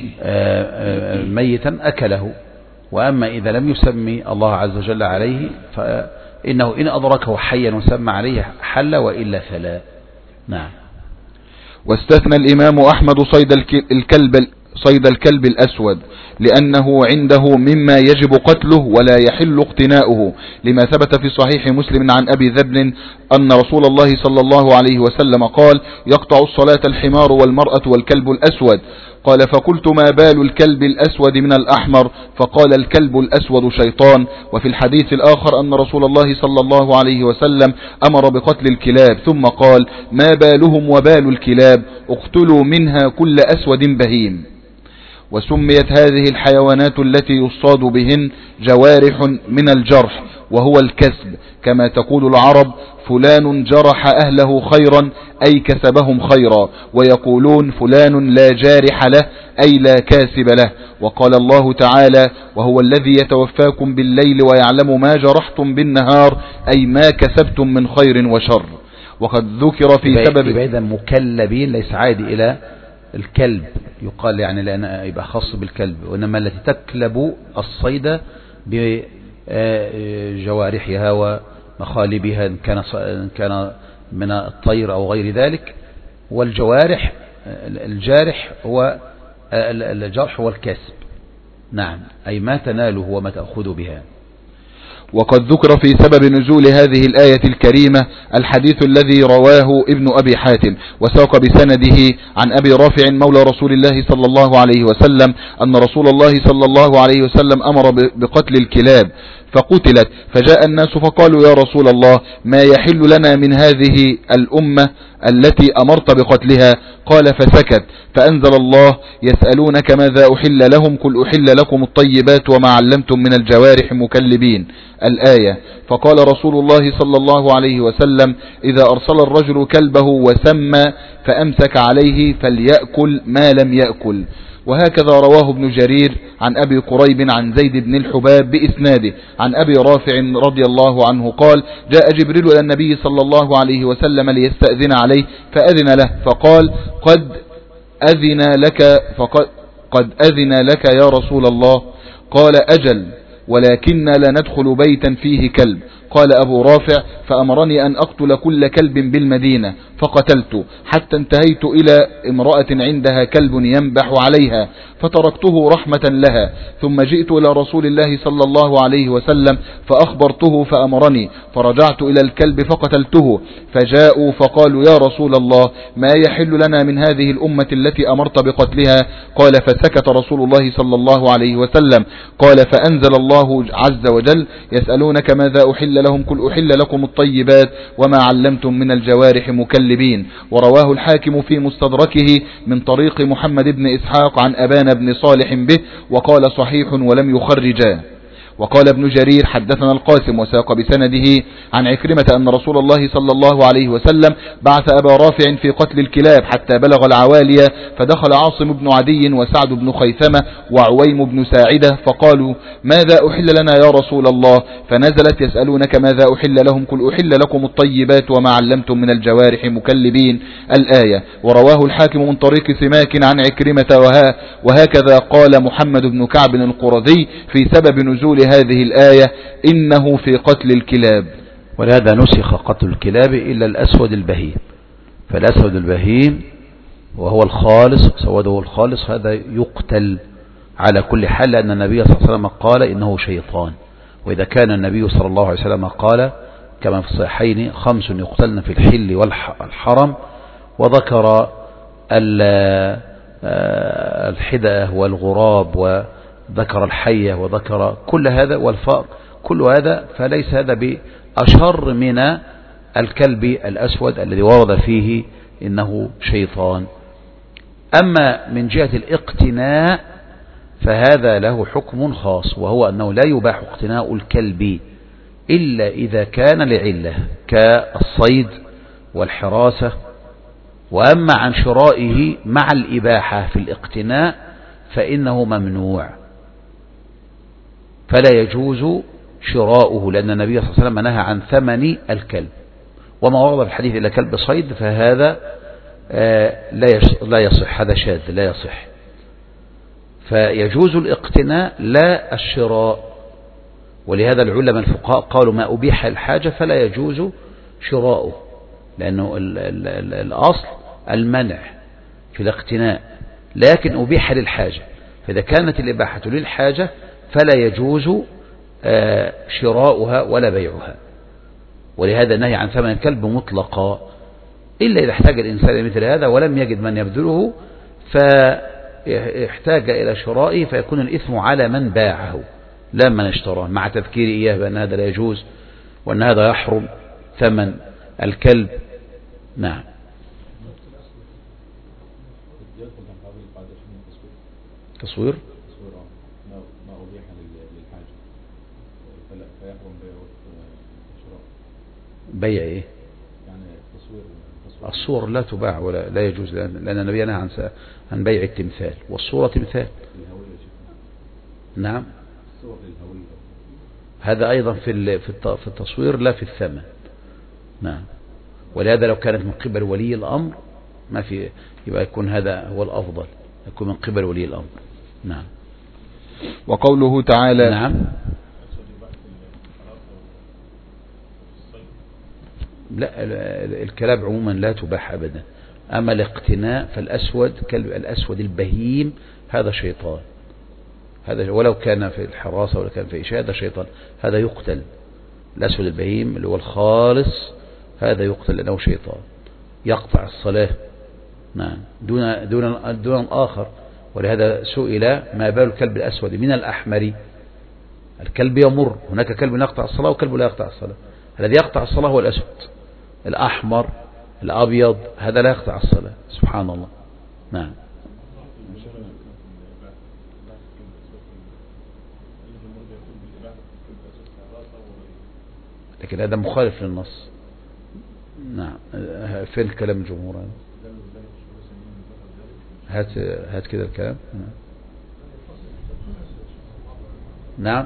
ميتا أكله، وأما إذا لم يسمي الله عز وجل عليه فإنه إن أدركه حيا وسمى عليه حل وإلا فلا. نعم. واستثنى الإمام أحمد صيد الكلب صيد الكلب الأسود لأنه عنده مما يجب قتله ولا يحل اقتناؤه، لما ثبت في صحيح مسلم عن أبي ذبن أن رسول الله صلى الله عليه وسلم قال يقطع الصلاة الحمار والمرأة والكلب الأسود. قال فقلت ما بال الكلب الأسود من الأحمر؟ فقال الكلب الأسود شيطان. وفي الحديث الآخر أن رسول الله صلى الله عليه وسلم أمر بقتل الكلاب ثم قال ما بالهم وبال الكلاب؟ اقتلوا منها كل أسود بهيم. وسميت هذه الحيوانات التي يصاد بهن جوارح من الجرح وهو الكسب، كما تقول العرب فلان جرح أهله خيرا أي كسبهم خيرا، ويقولون فلان لا جارح له أي لا كاسب له. وقال الله تعالى وهو الذي يتوفاكم بالليل ويعلم ما جرحتم بالنهار أي ما كسبتم من خير وشر. وقد ذكر في سبب إذا مكلبين ليس عادي إلى الكلب يقال يعني لأن يبقى خاص بالكلب، وإنما التي تكلب الصيد بجوارحها ومخالبها إن كان إن كان من الطير أو غير ذلك. والجوارح الجارح هو الجرح هو الكسب. نعم، أي ما تناله وما تأخذ بها. وقد ذكر في سبب نزول هذه الآية الكريمة الحديث الذي رواه ابن أبي حاتم وساق بسنده عن أبي رافع مولى رسول الله صلى الله عليه وسلم أن رسول الله صلى الله عليه وسلم أمر بقتل الكلاب فقتلت، فجاء الناس فقالوا يا رسول الله ما يحل لنا من هذه الأمة التي أمرت بقتلها؟ قال فسكت، فأنزل الله يسألونك ماذا أحل لهم قل أحل لكم الطيبات وما علمتم من الجوارح مكلبين الآية. فقال رسول الله صلى الله عليه وسلم إذا أرسل الرجل كلبه وسمى فأمسك عليه فليأكل ما لم يأكل. وهكذا رواه ابن جرير عن أبي قريب عن زيد بن الحباب بإسناده عن أبي رافع رضي الله عنه قال جاء جبريل إلى النبي صلى الله عليه وسلم ليستأذن عليه فأذن له فقال قد أذن لك فقد قد أذن لك يا رسول الله؟ قال أجل ولكن لا ندخل بيتا فيه كلب. قال أبو رافع فأمرني أن أقتل كل كلب بالمدينة فقتلت حتى انتهيت إلى امرأة عندها كلب ينبح عليها فتركته رحمة لها، ثم جئت إلى رسول الله صلى الله عليه وسلم فأخبرته فأمرني فرجعت إلى الكلب فقتلته، فجاءوا فقالوا يا رسول الله ما يحل لنا من هذه الأمة التي أمرت بقتلها؟ قال فسكت رسول الله صلى الله عليه وسلم. قال فأنزل الله عز وجل يسألونك ماذا أحل لهم قل أحل لكم الطيبات وما علمتم من الجوارح مكلبين. ورواه الحاكم في مستدركه من طريق محمد بن إسحاق عن أبان بن صالح به وقال صحيح ولم يخرجاه. وقال ابن جرير حدثنا القاسم وساق بسنده عن عكرمة أن رسول الله صلى الله عليه وسلم بعث أبا رافع في قتل الكلاب حتى بلغ العوالية فدخل عاصم بن عدي وسعد بن خيثمة وعويم بن ساعدة فقالوا ماذا أحل لنا يا رسول الله؟ فنزلت يسألونك ماذا أحل لهم قل أحل لكم الطيبات وما علمتم من الجوارح مكلبين الآية. ورواه الحاكم من طريق سماك عن عكرمة وها وهكذا قال محمد بن كعب القرظي في سبب نزول هذه الآية إنه في قتل الكلاب. ولهذا نسخ قتل الكلاب إلا الأسود البهيم، فالأسود البهيم وهو الخالص سوده الخالص هذا يقتل على كل حال، لأن النبي صلى الله عليه وسلم قال إنه شيطان. وإذا كان النبي صلى الله عليه وسلم قال كما في الصحيحين خمس يقتلن في الحل والحرم، وذكر الحدأة والغراب وذكر الحية وذكر كل هذا والفأر كل هذا، فليس هذا بأشر من الكلب الأسود الذي ورد فيه إنه شيطان. أما من جهة الاقتناء فهذا له حكم خاص، وهو أنه لا يباح اقتناء الكلب إلا إذا كان لعلة كالصيد والحراسة. وأما عن شرائه مع الإباحة في الاقتناء فإنه ممنوع، فلا يجوز شراؤه، لأن النبي صلى الله عليه وسلم نهى عن ثمن الكلب. وما ورد في الحديث إلا كلب صيد فهذا لا يصح، هذا شاذ لا يصح. فيجوز الاقتناء لا الشراء، ولهذا العلماء الفقهاء قالوا ما أبيح الحاجة فلا يجوز شراؤه، لأنه ال ال ال الأصل المنع في الاقتناء، لكن أبيح للحاجة، فإذا كانت الإباحة للحاجة فلا يجوز شراؤها ولا بيعها. ولهذا النهي عن ثمن الكلب مطلقا، إلا إذا احتاج الإنسان لمثل هذا ولم يجد من يبذله فيحتاج إلى شرائه، فيكون الإثم على من باعه لا من اشتراه، مع تذكير إياه بأن هذا لا يجوز وأن هذا يحرم ثمن الكلب. نعم. تصوير ما أبيح للحاجة فيحرم بيع إيه؟ يعني تصوير الصور لا تباع ولا لا يجوز، لأن النبي نهى عن عن بيع التمثال، والصورة تمثال. نعم. هذا أيضا في في التصوير لا في الثمن. نعم. ولهذا لو كانت من قبل ولي الأمر ما في، يبقى يكون هذا هو الأفضل، يكون من قبل ولي الأمر. نعم. وقوله تعالى نعم. لا الكلاب عموما لا تباح أبدا، أما الاقتناء فالأسود كلب الأسود البهيم هذا شيطان، هذا ولو كان في الحراسة ولا كان في إشاء هذا شيطان، هذا يقتل. الأسود البهيم اللي هو الخالص هذا يقتل لأنه شيطان يقطع الصلاة. نعم دون دون دون آخر. ولهذا سئل ما بال الكلب الأسود من الأحمر. الكلب يمر، هناك كلب يقطع الصلاة وكلب لا يقطع الصلاة. الذي يقطع الصلاة هو الأسود. الأحمر الأبيض هذا لا يقطع الصلاة. سبحان الله. نعم. لكن هذا مخالف للنص. نعم. فين كلام الجمهور هذا؟ هات هات كده الكلام. نعم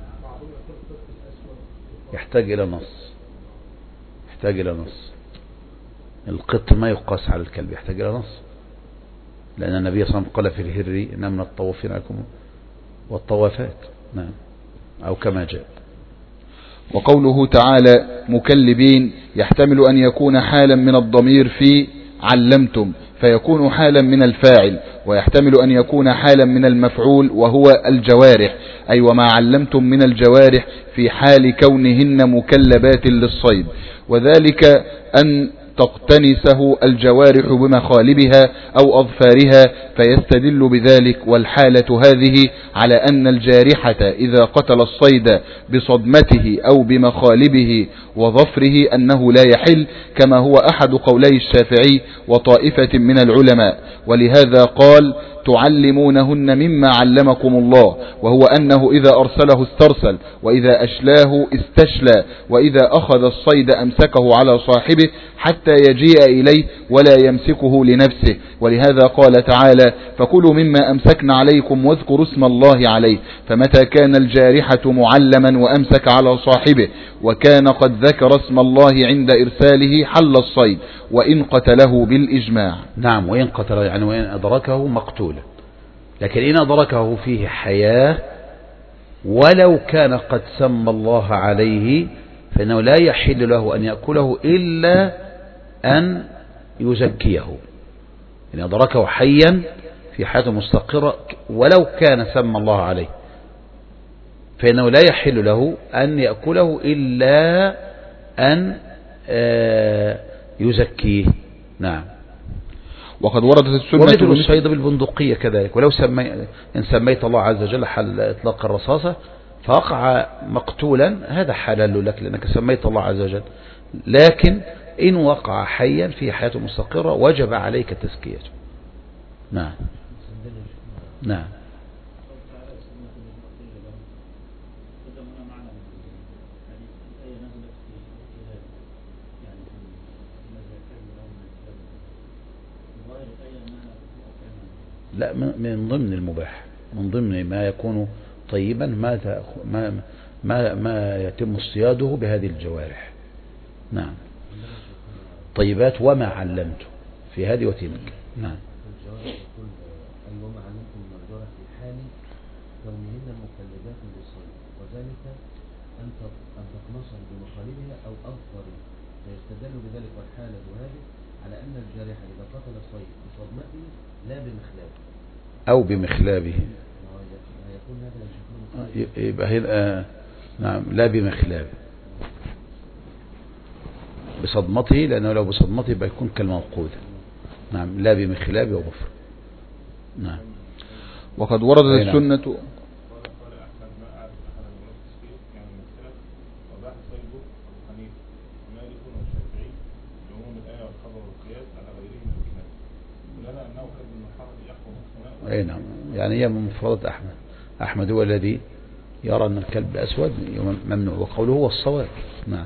يحتاج إلى نص، يحتاج إلى نص. القط ما يقاس على الكلب، يحتاج إلى نص، لأن النبي صلى الله عليه وسلم قال في الهر إنما من الطوافين عليكم والطوافات. نعم أو كما جاء. وقوله تعالى مكلبين يحتمل أن يكون حالا من الضمير في علمتم فيكون حالا من الفاعل، ويحتمل أن يكون حالا من المفعول وهو الجوارح، أي وما علمتم من الجوارح في حال كونهن مكلبات للصيد، وذلك أن تقتنسه الجوارح بمخالبها أو أظفارها فيستدل بذلك. والحالة هذه على أن الجارحة إذا قتل الصيد بصدمته أو بمخالبه وظفره أنه لا يحل، كما هو أحد قولي الشافعي وطائفة من العلماء. ولهذا قال تعلمونهن مما علمكم الله، وهو أنه إذا أرسله استرسل، وإذا أشلاه استشلى، وإذا أخذ الصيد أمسكه على صاحبه حتى يجيء إليه ولا يمسكه لنفسه. ولهذا قال تعالى فكلوا مما أمسكنا عليكم واذكروا اسم الله عليه. فمتى كان الجارحة معلما وأمسك على صاحبه وكان قد ذكر اسم الله عند إرساله حل الصيد وإن قتله بالإجماع. نعم وإن قتل يعني وإن أدركه مقتولا، لكن إن أدركه فيه حياة ولو كان قد سمى الله عليه فإنه لا يحل له أن يأكله إلا أن يزكيه. إن أدركه حيا في حياة مستقرة ولو كان سمى الله عليه فإنه لا يحل له أن يأكله إلا أن يزكيه. نعم. وقد وردت السنة ومثل الصيد بالبندقية كذلك، ولو سمي إن سميت الله عز وجل حل إطلاق الرصاصة فوقع مقتولا هذا حلال لك لأنك سميت الله عز وجل، لكن إن وقع حيا في حياته مستقرة وجب عليك تزكيته. نعم. نعم. لا من ضمن المباح، من ضمن ما يكون طيبا ما ما ما, ما يتم اصطياده بهذه الجوارح. نعم. طيبات وما علمته في هذه وتلك. نعم. وما علمتم من الجوارح في حال كونهن مكلبات للصيد، وذلك أن أن تقنصه بمخالبها أو أظفره، فيستدل بذلك والحالة هذه على أن الجارحة إذا قتل الصيد بصدمته لا بمخلابه أو بمخلابه يكون هذا يبقى هنا نعم لا بمخلابه بصدمته، لأنه لو بصدمته يبقى يكون كالموقوذ. نعم لا بمخلابه وظفر. نعم. وقد وردت السنة أي نعم، يعني هي من مفردات أحمد. أحمد هو الذي يرى أن الكلب الأسود ممنوع، وقوله هو الصواب. نعم.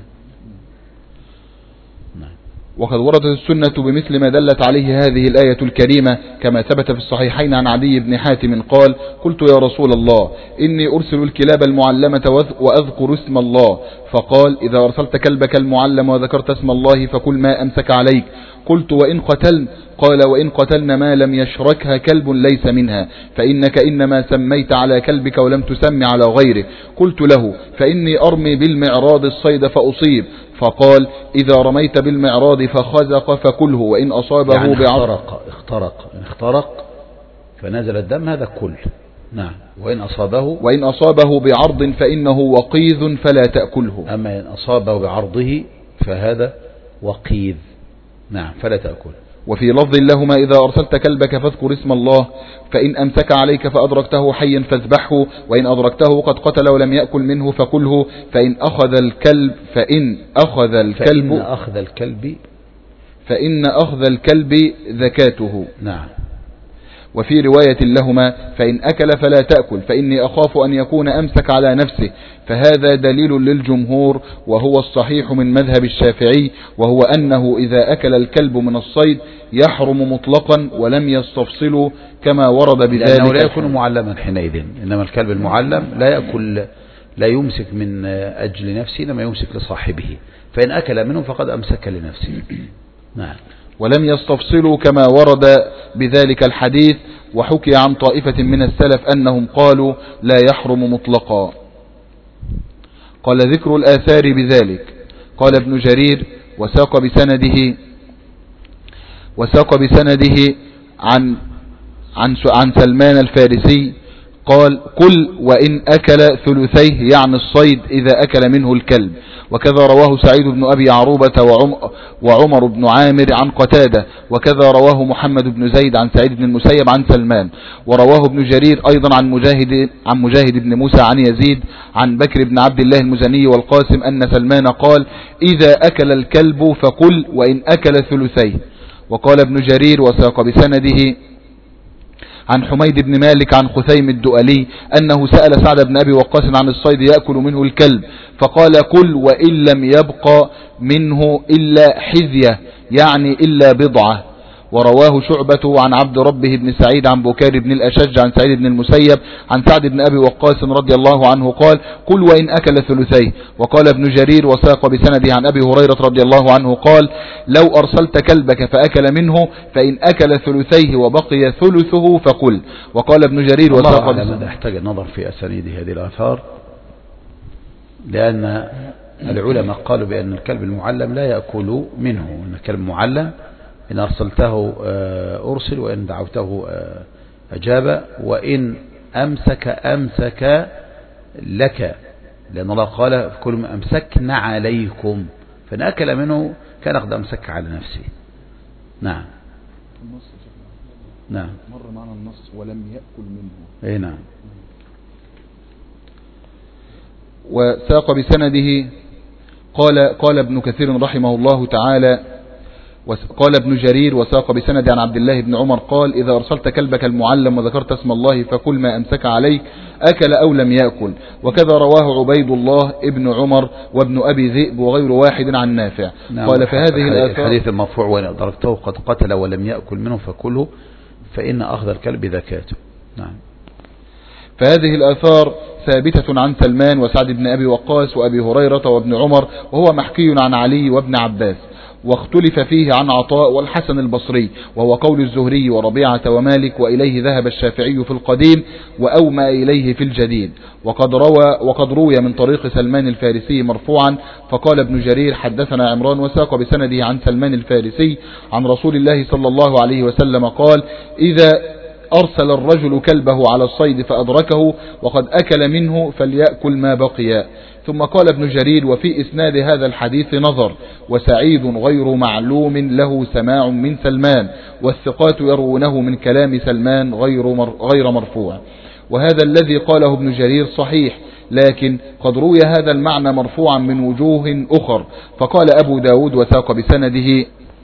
نعم. وقد وردت السنة بمثل ما دلت عليه هذه الآية الكريمة، كما ثبت في الصحيحين عن عدي بن حاتم قال قلت يا رسول الله إني أرسل الكلاب المعلمة وأذكر اسم الله، فقال إذا أرسلت كلبك المعلم وذكرت اسم الله فكل ما أمسك عليك. قلت وإن قتلن؟ قال وإن قتلن ما لم يشركها كلب ليس منها، فإنك إنما سميت على كلبك ولم تسمي على غيره. قلت له فإني أرمي بالمعراض الصيد فأصيب، فقال إذا رميت بالمعراض فخزق فكله وإن أصابه يعني بعض اخترق اخترق اخترق فنزل الدم هذا كل نعم. وإن أصابه وإن أصابه بعرض فإنه وقيذ فلا تأكله. أما إن أصابه بعرضه فهذا وقيذ. نعم فلا تأكل. وفي لفظ لهما إذا أرسلت كلبك فاذكر اسم الله فإن أمسك عليك فأدركته حيا فاذبحه وإن أدركته قد قتل ولم يأكل منه فكله فإن أخذ الكلب فإن أخذ الكلب فإن أخذ الكلب فإن أخذ الكلب زكاته. نعم. وفي رواية لهما فإن أكل فلا تأكل فإني أخاف أن يكون أمسك على نفسه فهذا دليل للجمهور وهو الصحيح من مذهب الشافعي وهو أنه إذا أكل الكلب من الصيد يحرم مطلقا ولم يستفصل كما ورد بذلك لأنه لا يكون معلما حينئذ. إنما الكلب المعلم لا يأكل لا يمسك من أجل نفسه إنما يمسك لصاحبه فإن أكل منه فقد أمسك لنفسه. نعم. ولم يستفصلوا كما ورد بذلك الحديث وحكي عن طائفة من السلف أنهم قالوا لا يحرم مطلقا. قال ذكر الآثار بذلك. قال ابن جرير وساق بسنده وساق بسنده عن عن عن سلمان الفارسي قال قل وإن أكل ثلثيه يعني الصيد إذا أكل منه الكلب. وكذا رواه سعيد بن أبي عروبة وعمر بن عامر عن قتادة وكذا رواه محمد بن زيد عن سعيد بن المسيب عن سلمان ورواه ابن جرير أيضا عن مجاهد عن مجاهد بن موسى عن يزيد عن بكر بن عبد الله المزني والقاسم أن سلمان قال إذا أكل الكلب فقل وإن أكل ثلثيه. وقال ابن جرير وساق بسنده عن حميد بن مالك عن خثيم الدؤلي أنه سأل سعد بن أبي وقاص عن الصيد يأكل منه الكلب فقال كل وإن لم يبقى منه إلا حذية يعني إلا بضعة. ورواه شعبة عن عبد ربه بن سعيد عن بكير بن الأشج عن سعيد بن المسيب عن سعد بن أبي وقاص رضي الله عنه قال كل وإن أكل ثلثيه. وقال ابن جرير وساق بسنده عن أبي هريرة رضي الله عنه قال لو أرسلت كلبك فأكل منه فإن أكل ثلثيه وبقي ثلثه فقل. وقال ابن جرير وساق بسنده يحتاج النظر في أسانيد هذه الآثار لأن العلماء قالوا بأن الكلب المعلم لا يأكل منه. إن الكلب المعلم إن أرسلته أرسل وإن دعوته أجاب وإن أمسك أمسك لك لأن الله قال كل ما أمسكنا عليكم فإن أكل منه كان قد أمسك على نفسه. نعم. نعم مر معنا النص ولم يأكل منه. اي نعم. وساق بسنده قال قال ابن كثير رحمه الله تعالى قال ابن جرير وساق بسند عن عبد الله بن عمر قال إذا أرسلت كلبك المعلم وذكرت اسم الله فكل ما أمسك عليك أكل أو لم يأكل. وكذا رواه عبيد الله ابن عمر وابن أبي ذئب وغير واحد عن نافع. نعم. قال فهذه الآثار الحديث المرفوع وإن أدركته قد قتل ولم يأكل منه فكله فإن أخذ الكلب ذكاته. نعم. فهذه الآثار ثابتة عن سلمان وسعد بن أبي وقاص وأبي هريرة وابن عمر وهو محكي عن علي وابن عباس. واختلف فيه عن عطاء والحسن البصري وهو قول الزهري وربيعة ومالك وإليه ذهب الشافعي في القديم وأومى إليه في الجديد. وقد روى وقد روي من طريق سلمان الفارسي مرفوعا فقال ابن جرير حدثنا عمران وساق بسنده عن سلمان الفارسي عن رسول الله صلى الله عليه وسلم قال إذا أرسل الرجل كلبه على الصيد فأدركه وقد أكل منه فليأكل ما بقي. ثم قال ابن جرير وفي إسناد هذا الحديث نظر وسعيد غير معلوم له سماع من سلمان والثقات يروونه من كلام سلمان غير مر غير مرفوع. وهذا الذي قاله ابن جرير صحيح لكن قد روي هذا المعنى مرفوعا من وجوه أخر. فقال أبو داود وساق بسنده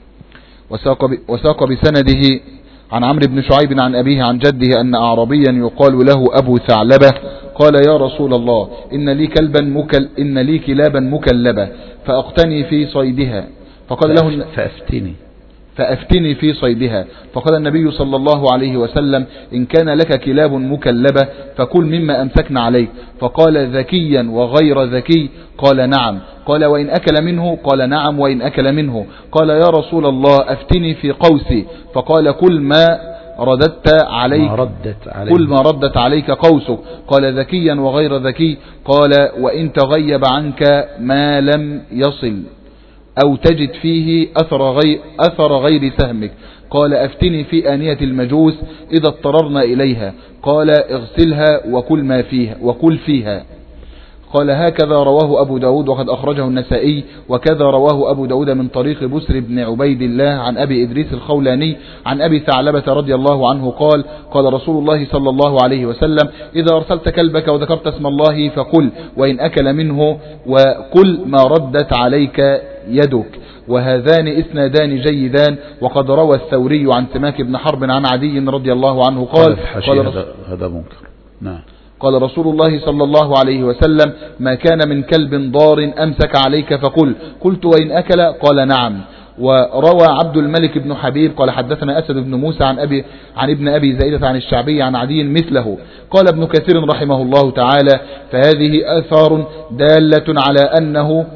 وساق, وساق بسنده عن عمرو بن شعيب عن أبيه عن جده أن أعربيا يقال له أبو ثعلبة قال يا رسول الله إن لي كلبا مكل إن لي كلابا مكلبة فأقتني في صيدها فقال له فأفتني فأفتني في صيدها. فقال النبي صلى الله عليه وسلم إن كان لك كلاب مكلبة فكل مما أمسكنا عليك. فقال ذكيا وغير ذكي قال نعم. قال وإن أكل منه قال نعم وإن أكل منه. قال يا رسول الله أفتني في قوسي. فقال كل ما رددت عليك ما ردت عليك كل ما ردت عليك قوسك. قال ذكيا وغير ذكي. قال وإن تغيب عنك ما لم يصل أو تجد فيه أثر غير, أثر غير سهمك. قال أفتني في آنية المجوس إذا اضطررنا إليها. قال اغسلها وكل ما فيها وكل فيها. قال هكذا رواه أبو داود وقد أخرجه النسائي، وكذا رواه أبو داود من طريق بسر بن عبيد الله عن أبي إدريس الخولاني عن أبي ثعلبة رضي الله عنه قال قال رسول الله صلى الله عليه وسلم إذا أرسلت كلبك وذكرت اسم الله فقل وإن أكل منه وقل ما ردت عليك يدك. وهذان إسنادان جيدان. وقد روى الثوري عن سماك بن حرب عن عدي رضي الله عنه قال قال هذا, هذا منكر. نعم. قال رسول الله صلى الله عليه وسلم ما كان من كلب ضار أمسك عليك فقل. قلت وإن أكل؟ قال نعم. وروى عبد الملك بن حبيب قال حدثنا أسد بن موسى عن أبي عن ابن أبي زائدة عن الشعبي عن عدي مثله. قال ابن كثير رحمه الله تعالى فهذه آثار دالة على أنه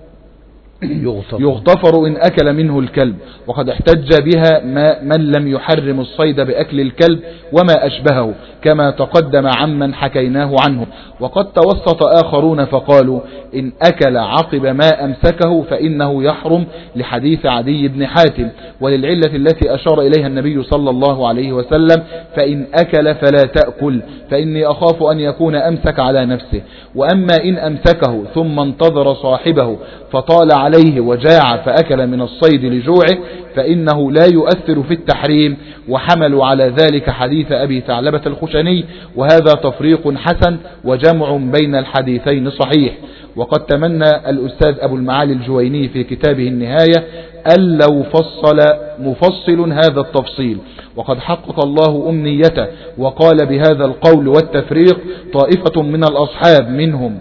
يغتفر إن أكل منه الكلب. وقد احتج بها ما من لم يحرم الصيد بأكل الكلب وما أشبهه كما تقدم عمن حكيناه عنه. وقد توسط آخرون فقالوا إن أكل عقب ما أمسكه فإنه يحرم لحديث عدي بن حاتم وللعلة التي أشار إليها النبي صلى الله عليه وسلم فإن أكل فلا تأكل فإني أخاف أن يكون أمسك على نفسه. وأما إن أمسكه ثم انتظر صاحبه فطال عليه وجاع فأكل من الصيد لجوعه فإنه لا يؤثر في التحريم. وحملوا على ذلك حديث أبي ثعلبة الخشني وهذا تفريق حسن وجمع بين الحديثين صحيح. وقد تمنى الأستاذ أبو المعالي الجويني في كتابه النهاية أن لو فصل مفصل هذا التفصيل وقد حقق الله أمنيته وقال بهذا القول والتفريق طائفة من الأصحاب منهم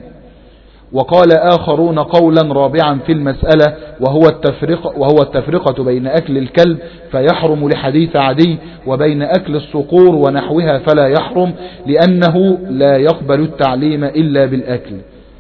وقال آخرون قولا رابعا في المسألة وهو التفرقة, وهو التفرقة بين أكل الكلب فيحرم لحديث عدي وبين أكل الصقور ونحوها فلا يحرم لأنه لا يقبل التعليم إلا بالأكل.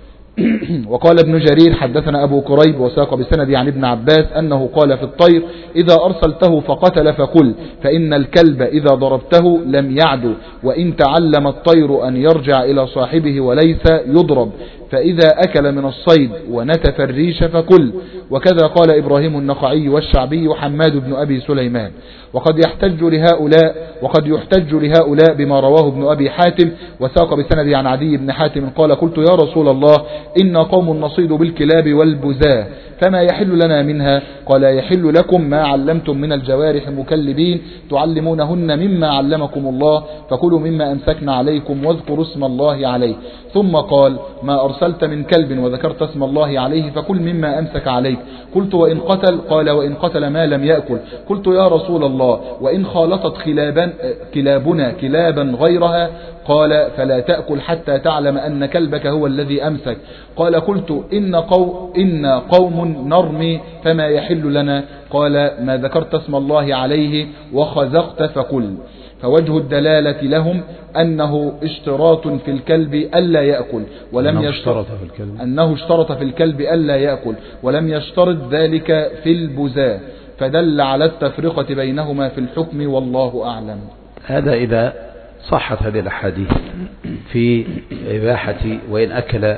وقال ابن جرير حدثنا أبو كريب وساق بسند عن ابن عباس أنه قال في الطير إذا أرسلته فقتل فكل فإن الكلب إذا ضربته لم يعدو وإن تعلم الطير أن يرجع إلى صاحبه وليس يضرب فإذا أكل من الصيد ونتف الريش فكل. وكذا قال إبراهيم النخعي والشعبي وحماد بن أبي سليمان. وقد يحتج لهؤلاء وقد يحتج لهؤلاء بما رواه ابن أبي حاتم وساق بسند عن عدي بن حاتم قال قلت يا رسول الله إن قوم نصيد بالكلاب والبزاه فما يحل لنا منها؟ قال يحل لكم ما علمتم من الجوارح مكلبين تعلمونهن مما علمكم الله فكلوا مما أمسكن عليكم واذكروا اسم الله عليه. ثم قال ما أرسلت من كلب وذكرت اسم الله عليه فكل مما أمسك عليك. قلت وإن قتل؟ قال وإن قتل ما لم يأكل. قلت يا رسول الله وإن خالطت خلابا كلابنا كلابا غيرها؟ قال فلا تأكل حتى تعلم أن كلبك هو الذي أمسك. قال قلت إن, قو إن قوم نرمي فما يحل لنا؟ قال ما ذكرت اسم الله عليه وخزقت فكل. فوجه الدلالة لهم أنه اشتراط في الكلب ألا يأكل ولم أنه يشترط في الكلب أنه اشترط في الكلب ألا يأكل ولم يشترط ذلك في البزاة فدل على التفرقة بينهما في الحكم والله أعلم. هذا إذا صحت هذه الأحاديث في إباحة وإن أكل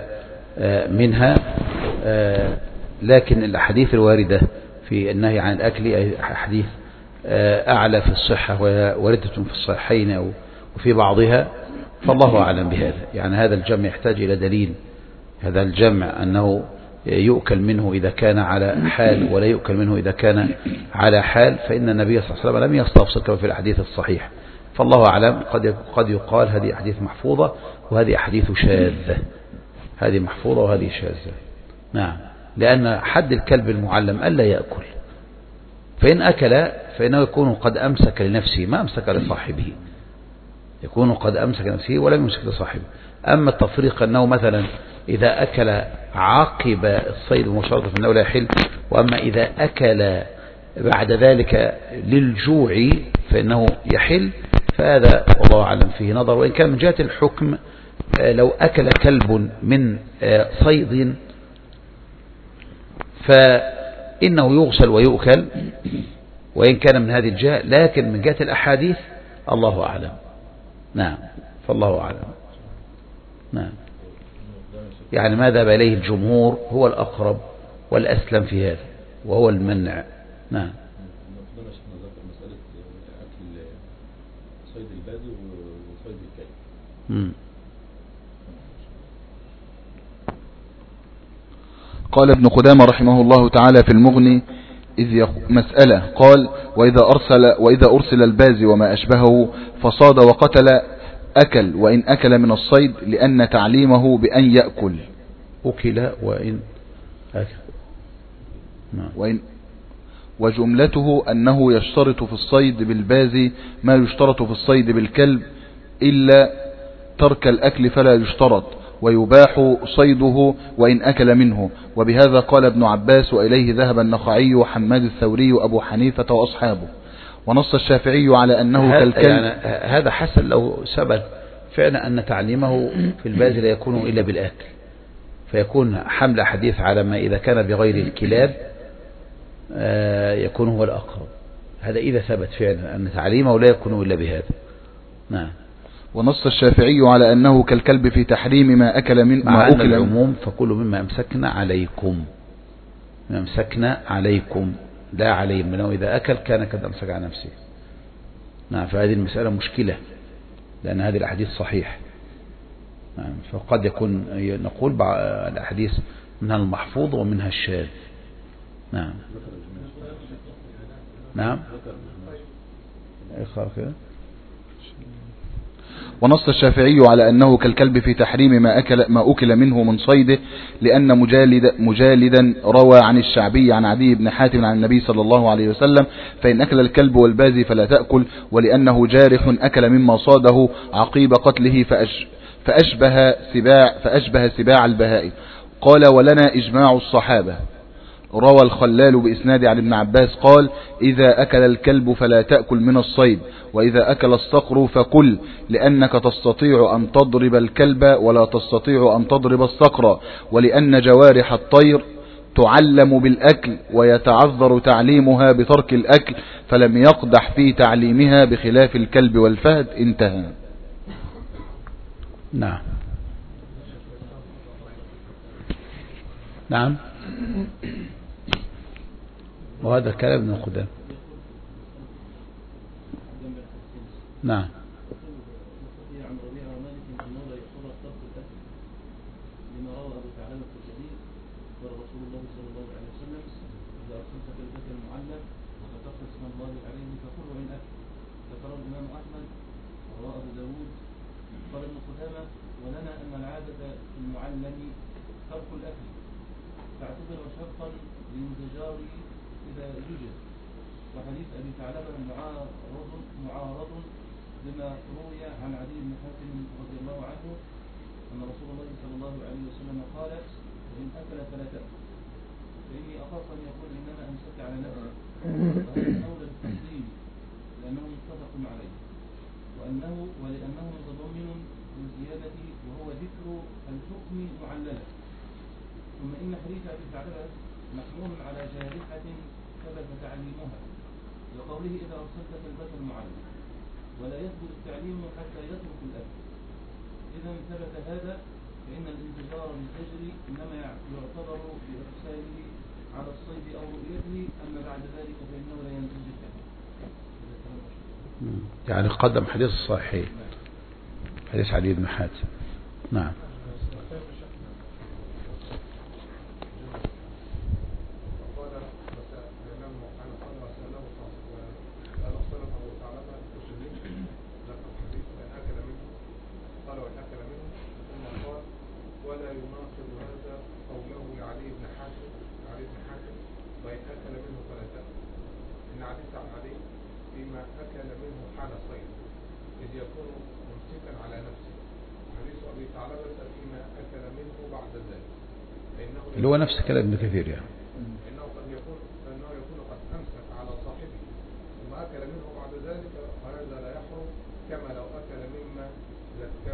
منها، لكن الأحاديث الواردة في النهي عن الأكل أحاديث أعلى في الصحة وواردة في الصحيحين أو وفي بعضها، فالله أعلم بهذا. يعني هذا الجمع يحتاج إلى دليل. هذا الجمع أنه يؤكل منه إذا كان على حال ولا يؤكل منه إذا كان على حال، فإن النبي صلى الله عليه وسلم لم يستفصل كما في الحديث الصحيح. فالله أعلم. قد قد يقال هذه أحاديث محفوظة وهذه أحاديث شاذة، هذه محفوظة وهذه شاذة. نعم، لأن حد الكلب المعلم ألا يأكل، فإن أكل فإنه يكون قد أمسك لنفسه ما أمسك لصاحبه، يكون قد أمسك لنفسه ولم يمسك لصاحبه. أما التفريق أنه مثلا إذا أكل عقب الصيد مباشرة فإنه لا يحل، وأما إذا أكل بعد ذلك للجوع فإنه يحل، فهذا والله أعلم فيه نظر. وإن كان من جهة الحكم لو أكل كلب من صيد فإنه يغسل ويؤكل وإن كان من هذه الجهة، لكن من جهة الأحاديث الله أعلم. نعم، فالله أعلم. نعم، يعني ما ذهب إليه الجمهور هو الأقرب والأسلم في هذا. وهو المنع. نعم. نقدر شفنا ذكر مسألة أكل صيد البادي وصيد الكلب. مم. قال ابن قدامة رحمه الله تعالى في المغني إذ يخ... مسألة قال وإذا أرسل, وإذا أرسل البازي وما أشبهه فصاد وقتل أكل وإن أكل من الصيد لأن تعليمه بأن يأكل أكل وإن أكل. نعم. وإن وجملته أنه يشترط في الصيد بالبازي ما يشترط في الصيد بالكلب إلا ترك الأكل فلا يشترط ويباح صيده وإن أكل منه. وبهذا قال ابن عباس وإليه ذهب النخعي وحماد الثوري وأبو حنيفة وأصحابه. ونص الشافعي على أنه كالكلب. يعني هذا حسن لو ثبت فعلا أن تعليمه في البازي لا يكون إلا بالأكل، فيكون حمل حديث على ما إذا كان بغير الكلاب يكون هو الأقرب. هذا إذا ثبت فعلا أن تعليمه لا يكون إلا بهذا. نعم. ونص الشافعي على أنه كالكلب في تحريم ما أكل من مع ما أن أكل العموم فكل مما أمسكنا عليكم، ما أمسكنا عليكم لا عليهم، لأنه إذا أكل كان قد أمسك على نفسه. نعم. فهذه المسألة مشكلة لأن هذه الأحاديث صحيح. نعم. فقد يكون نقول بعض الأحاديث منها المحفوظ ومنها الشاذ. نعم. نعم. اقرأ كده. ونص الشافعي على أنه كالكلب في تحريم ما أكل, ما أكل منه من صيده لأن مجالد مجالدا روى عن الشعبي عن عدي بن حاتم عن النبي صلى الله عليه وسلم فإن أكل الكلب والبازي فلا تأكل ولأنه جارح أكل مما صاده عقيب قتله فأش فأشبه سباع, فأشبه سباع البهائم. قال ولنا إجماع الصحابة. روى الخلال بإسناد عن ابن عباس قال إذا أكل الكلب فلا تأكل من الصيد وإذا أكل الصقر فكل لأنك تستطيع أن تضرب الكلب ولا تستطيع أن تضرب الصقر ولأن جوارح الطير تعلم بالأكل ويتعذر تعليمها بترك الأكل فلم يقدح في تعليمها بخلاف الكلب والفهد. انتهى. نعم. نعم. وهذا كلام ابن قدامة. نعم. وحديث أبي ثعلبة معارض معارض لما روي عن عدي بن حاتم رضي الله عنه أن رسول الله صلى الله عليه وسلم قال إن أكل فلا تأكل فإني أخاف أن يقول إنما أمسك على نفسه وهذا أولى بالتسليم لأنه متفق عليه وأنه ولأنه متضمن للزيادة وهو ذكر الحكم معللا. ثم إن حديث أبي ثعلبة محمول على جارحة ثبت تعليمها لقوله إذا أرسلت كلبة المعلم ولا يثبت التعليم حتى يترك الأكل. إذا ثبت هذا فإن الانتظار بالزجر إنما يعتبر بإرساله على الصيد أو رؤيته، أما بعد ذلك فإنه لا ينتج الكلام. يعني قدم حديث الصحيح حديث علي بن حاتم. نعم. اللي هو نفس كلام ابن كثير يعني إنه قد يكون أنه يكون قد أمسك على صاحبه ثم أكل منه بعد ذلك وهذا لا يحرم كما لو أكل مما زكاه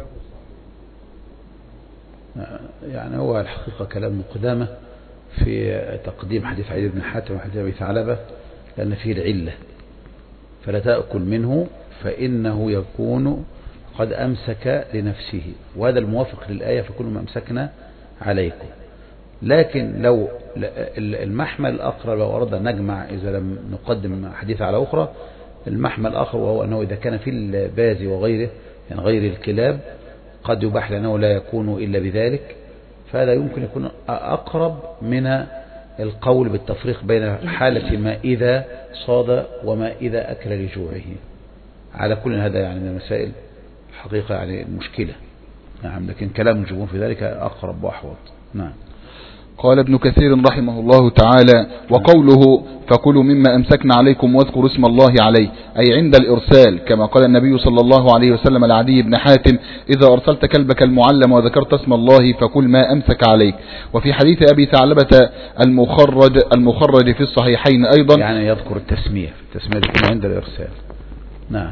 صاحبه. يعني هو الحقيقة كلام ابن قدامة في تقديم حديث علي بن حاتم وحديث أبي ثعلبة لأن فيه العلة فلا تأكل منه فإنه يكون قد أمسك لنفسه، وهذا الموافق للآية فكل ما أمسكنا عليكم. لكن لو المحمل الآخر لو أردنا أن نجمع إذا لم نقدم حديث على أخرى، المحمل الآخر وهو أنه إذا كان في البازي وغيره يعني غير الكلاب قد يباح لأنه لا يكون إلا بذلك، فهذا يمكن يكون أقرب من القول بالتفريق بين حالة ما إذا صاد وما إذا أكل لجوعه. على كل هذا يعني من المسائل الحقيقة يعني المشكلة، نعم، لكن كلام الجمهور في ذلك أقرب وأحوط. نعم. قال ابن كثير رحمه الله تعالى: وقوله فكلوا مما أمسكنا عليكم واذكروا اسم الله عليه، أي عند الإرسال، كما قال النبي صلى الله عليه وسلم لعدي بن حاتم: إذا أرسلت كلبك المعلم وذكرت اسم الله فكل ما أمسك عليك. وفي حديث أبي ثعلبة المخرج المخرج في الصحيحين أيضا يعني يذكر التسمية، التسمية تكون عند الإرسال. نعم.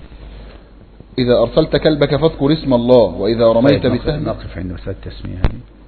إذا أرسلت كلبك فاذكر اسم الله، وإذا رميت بسهم. نقف عند مسألة التسمية هذه.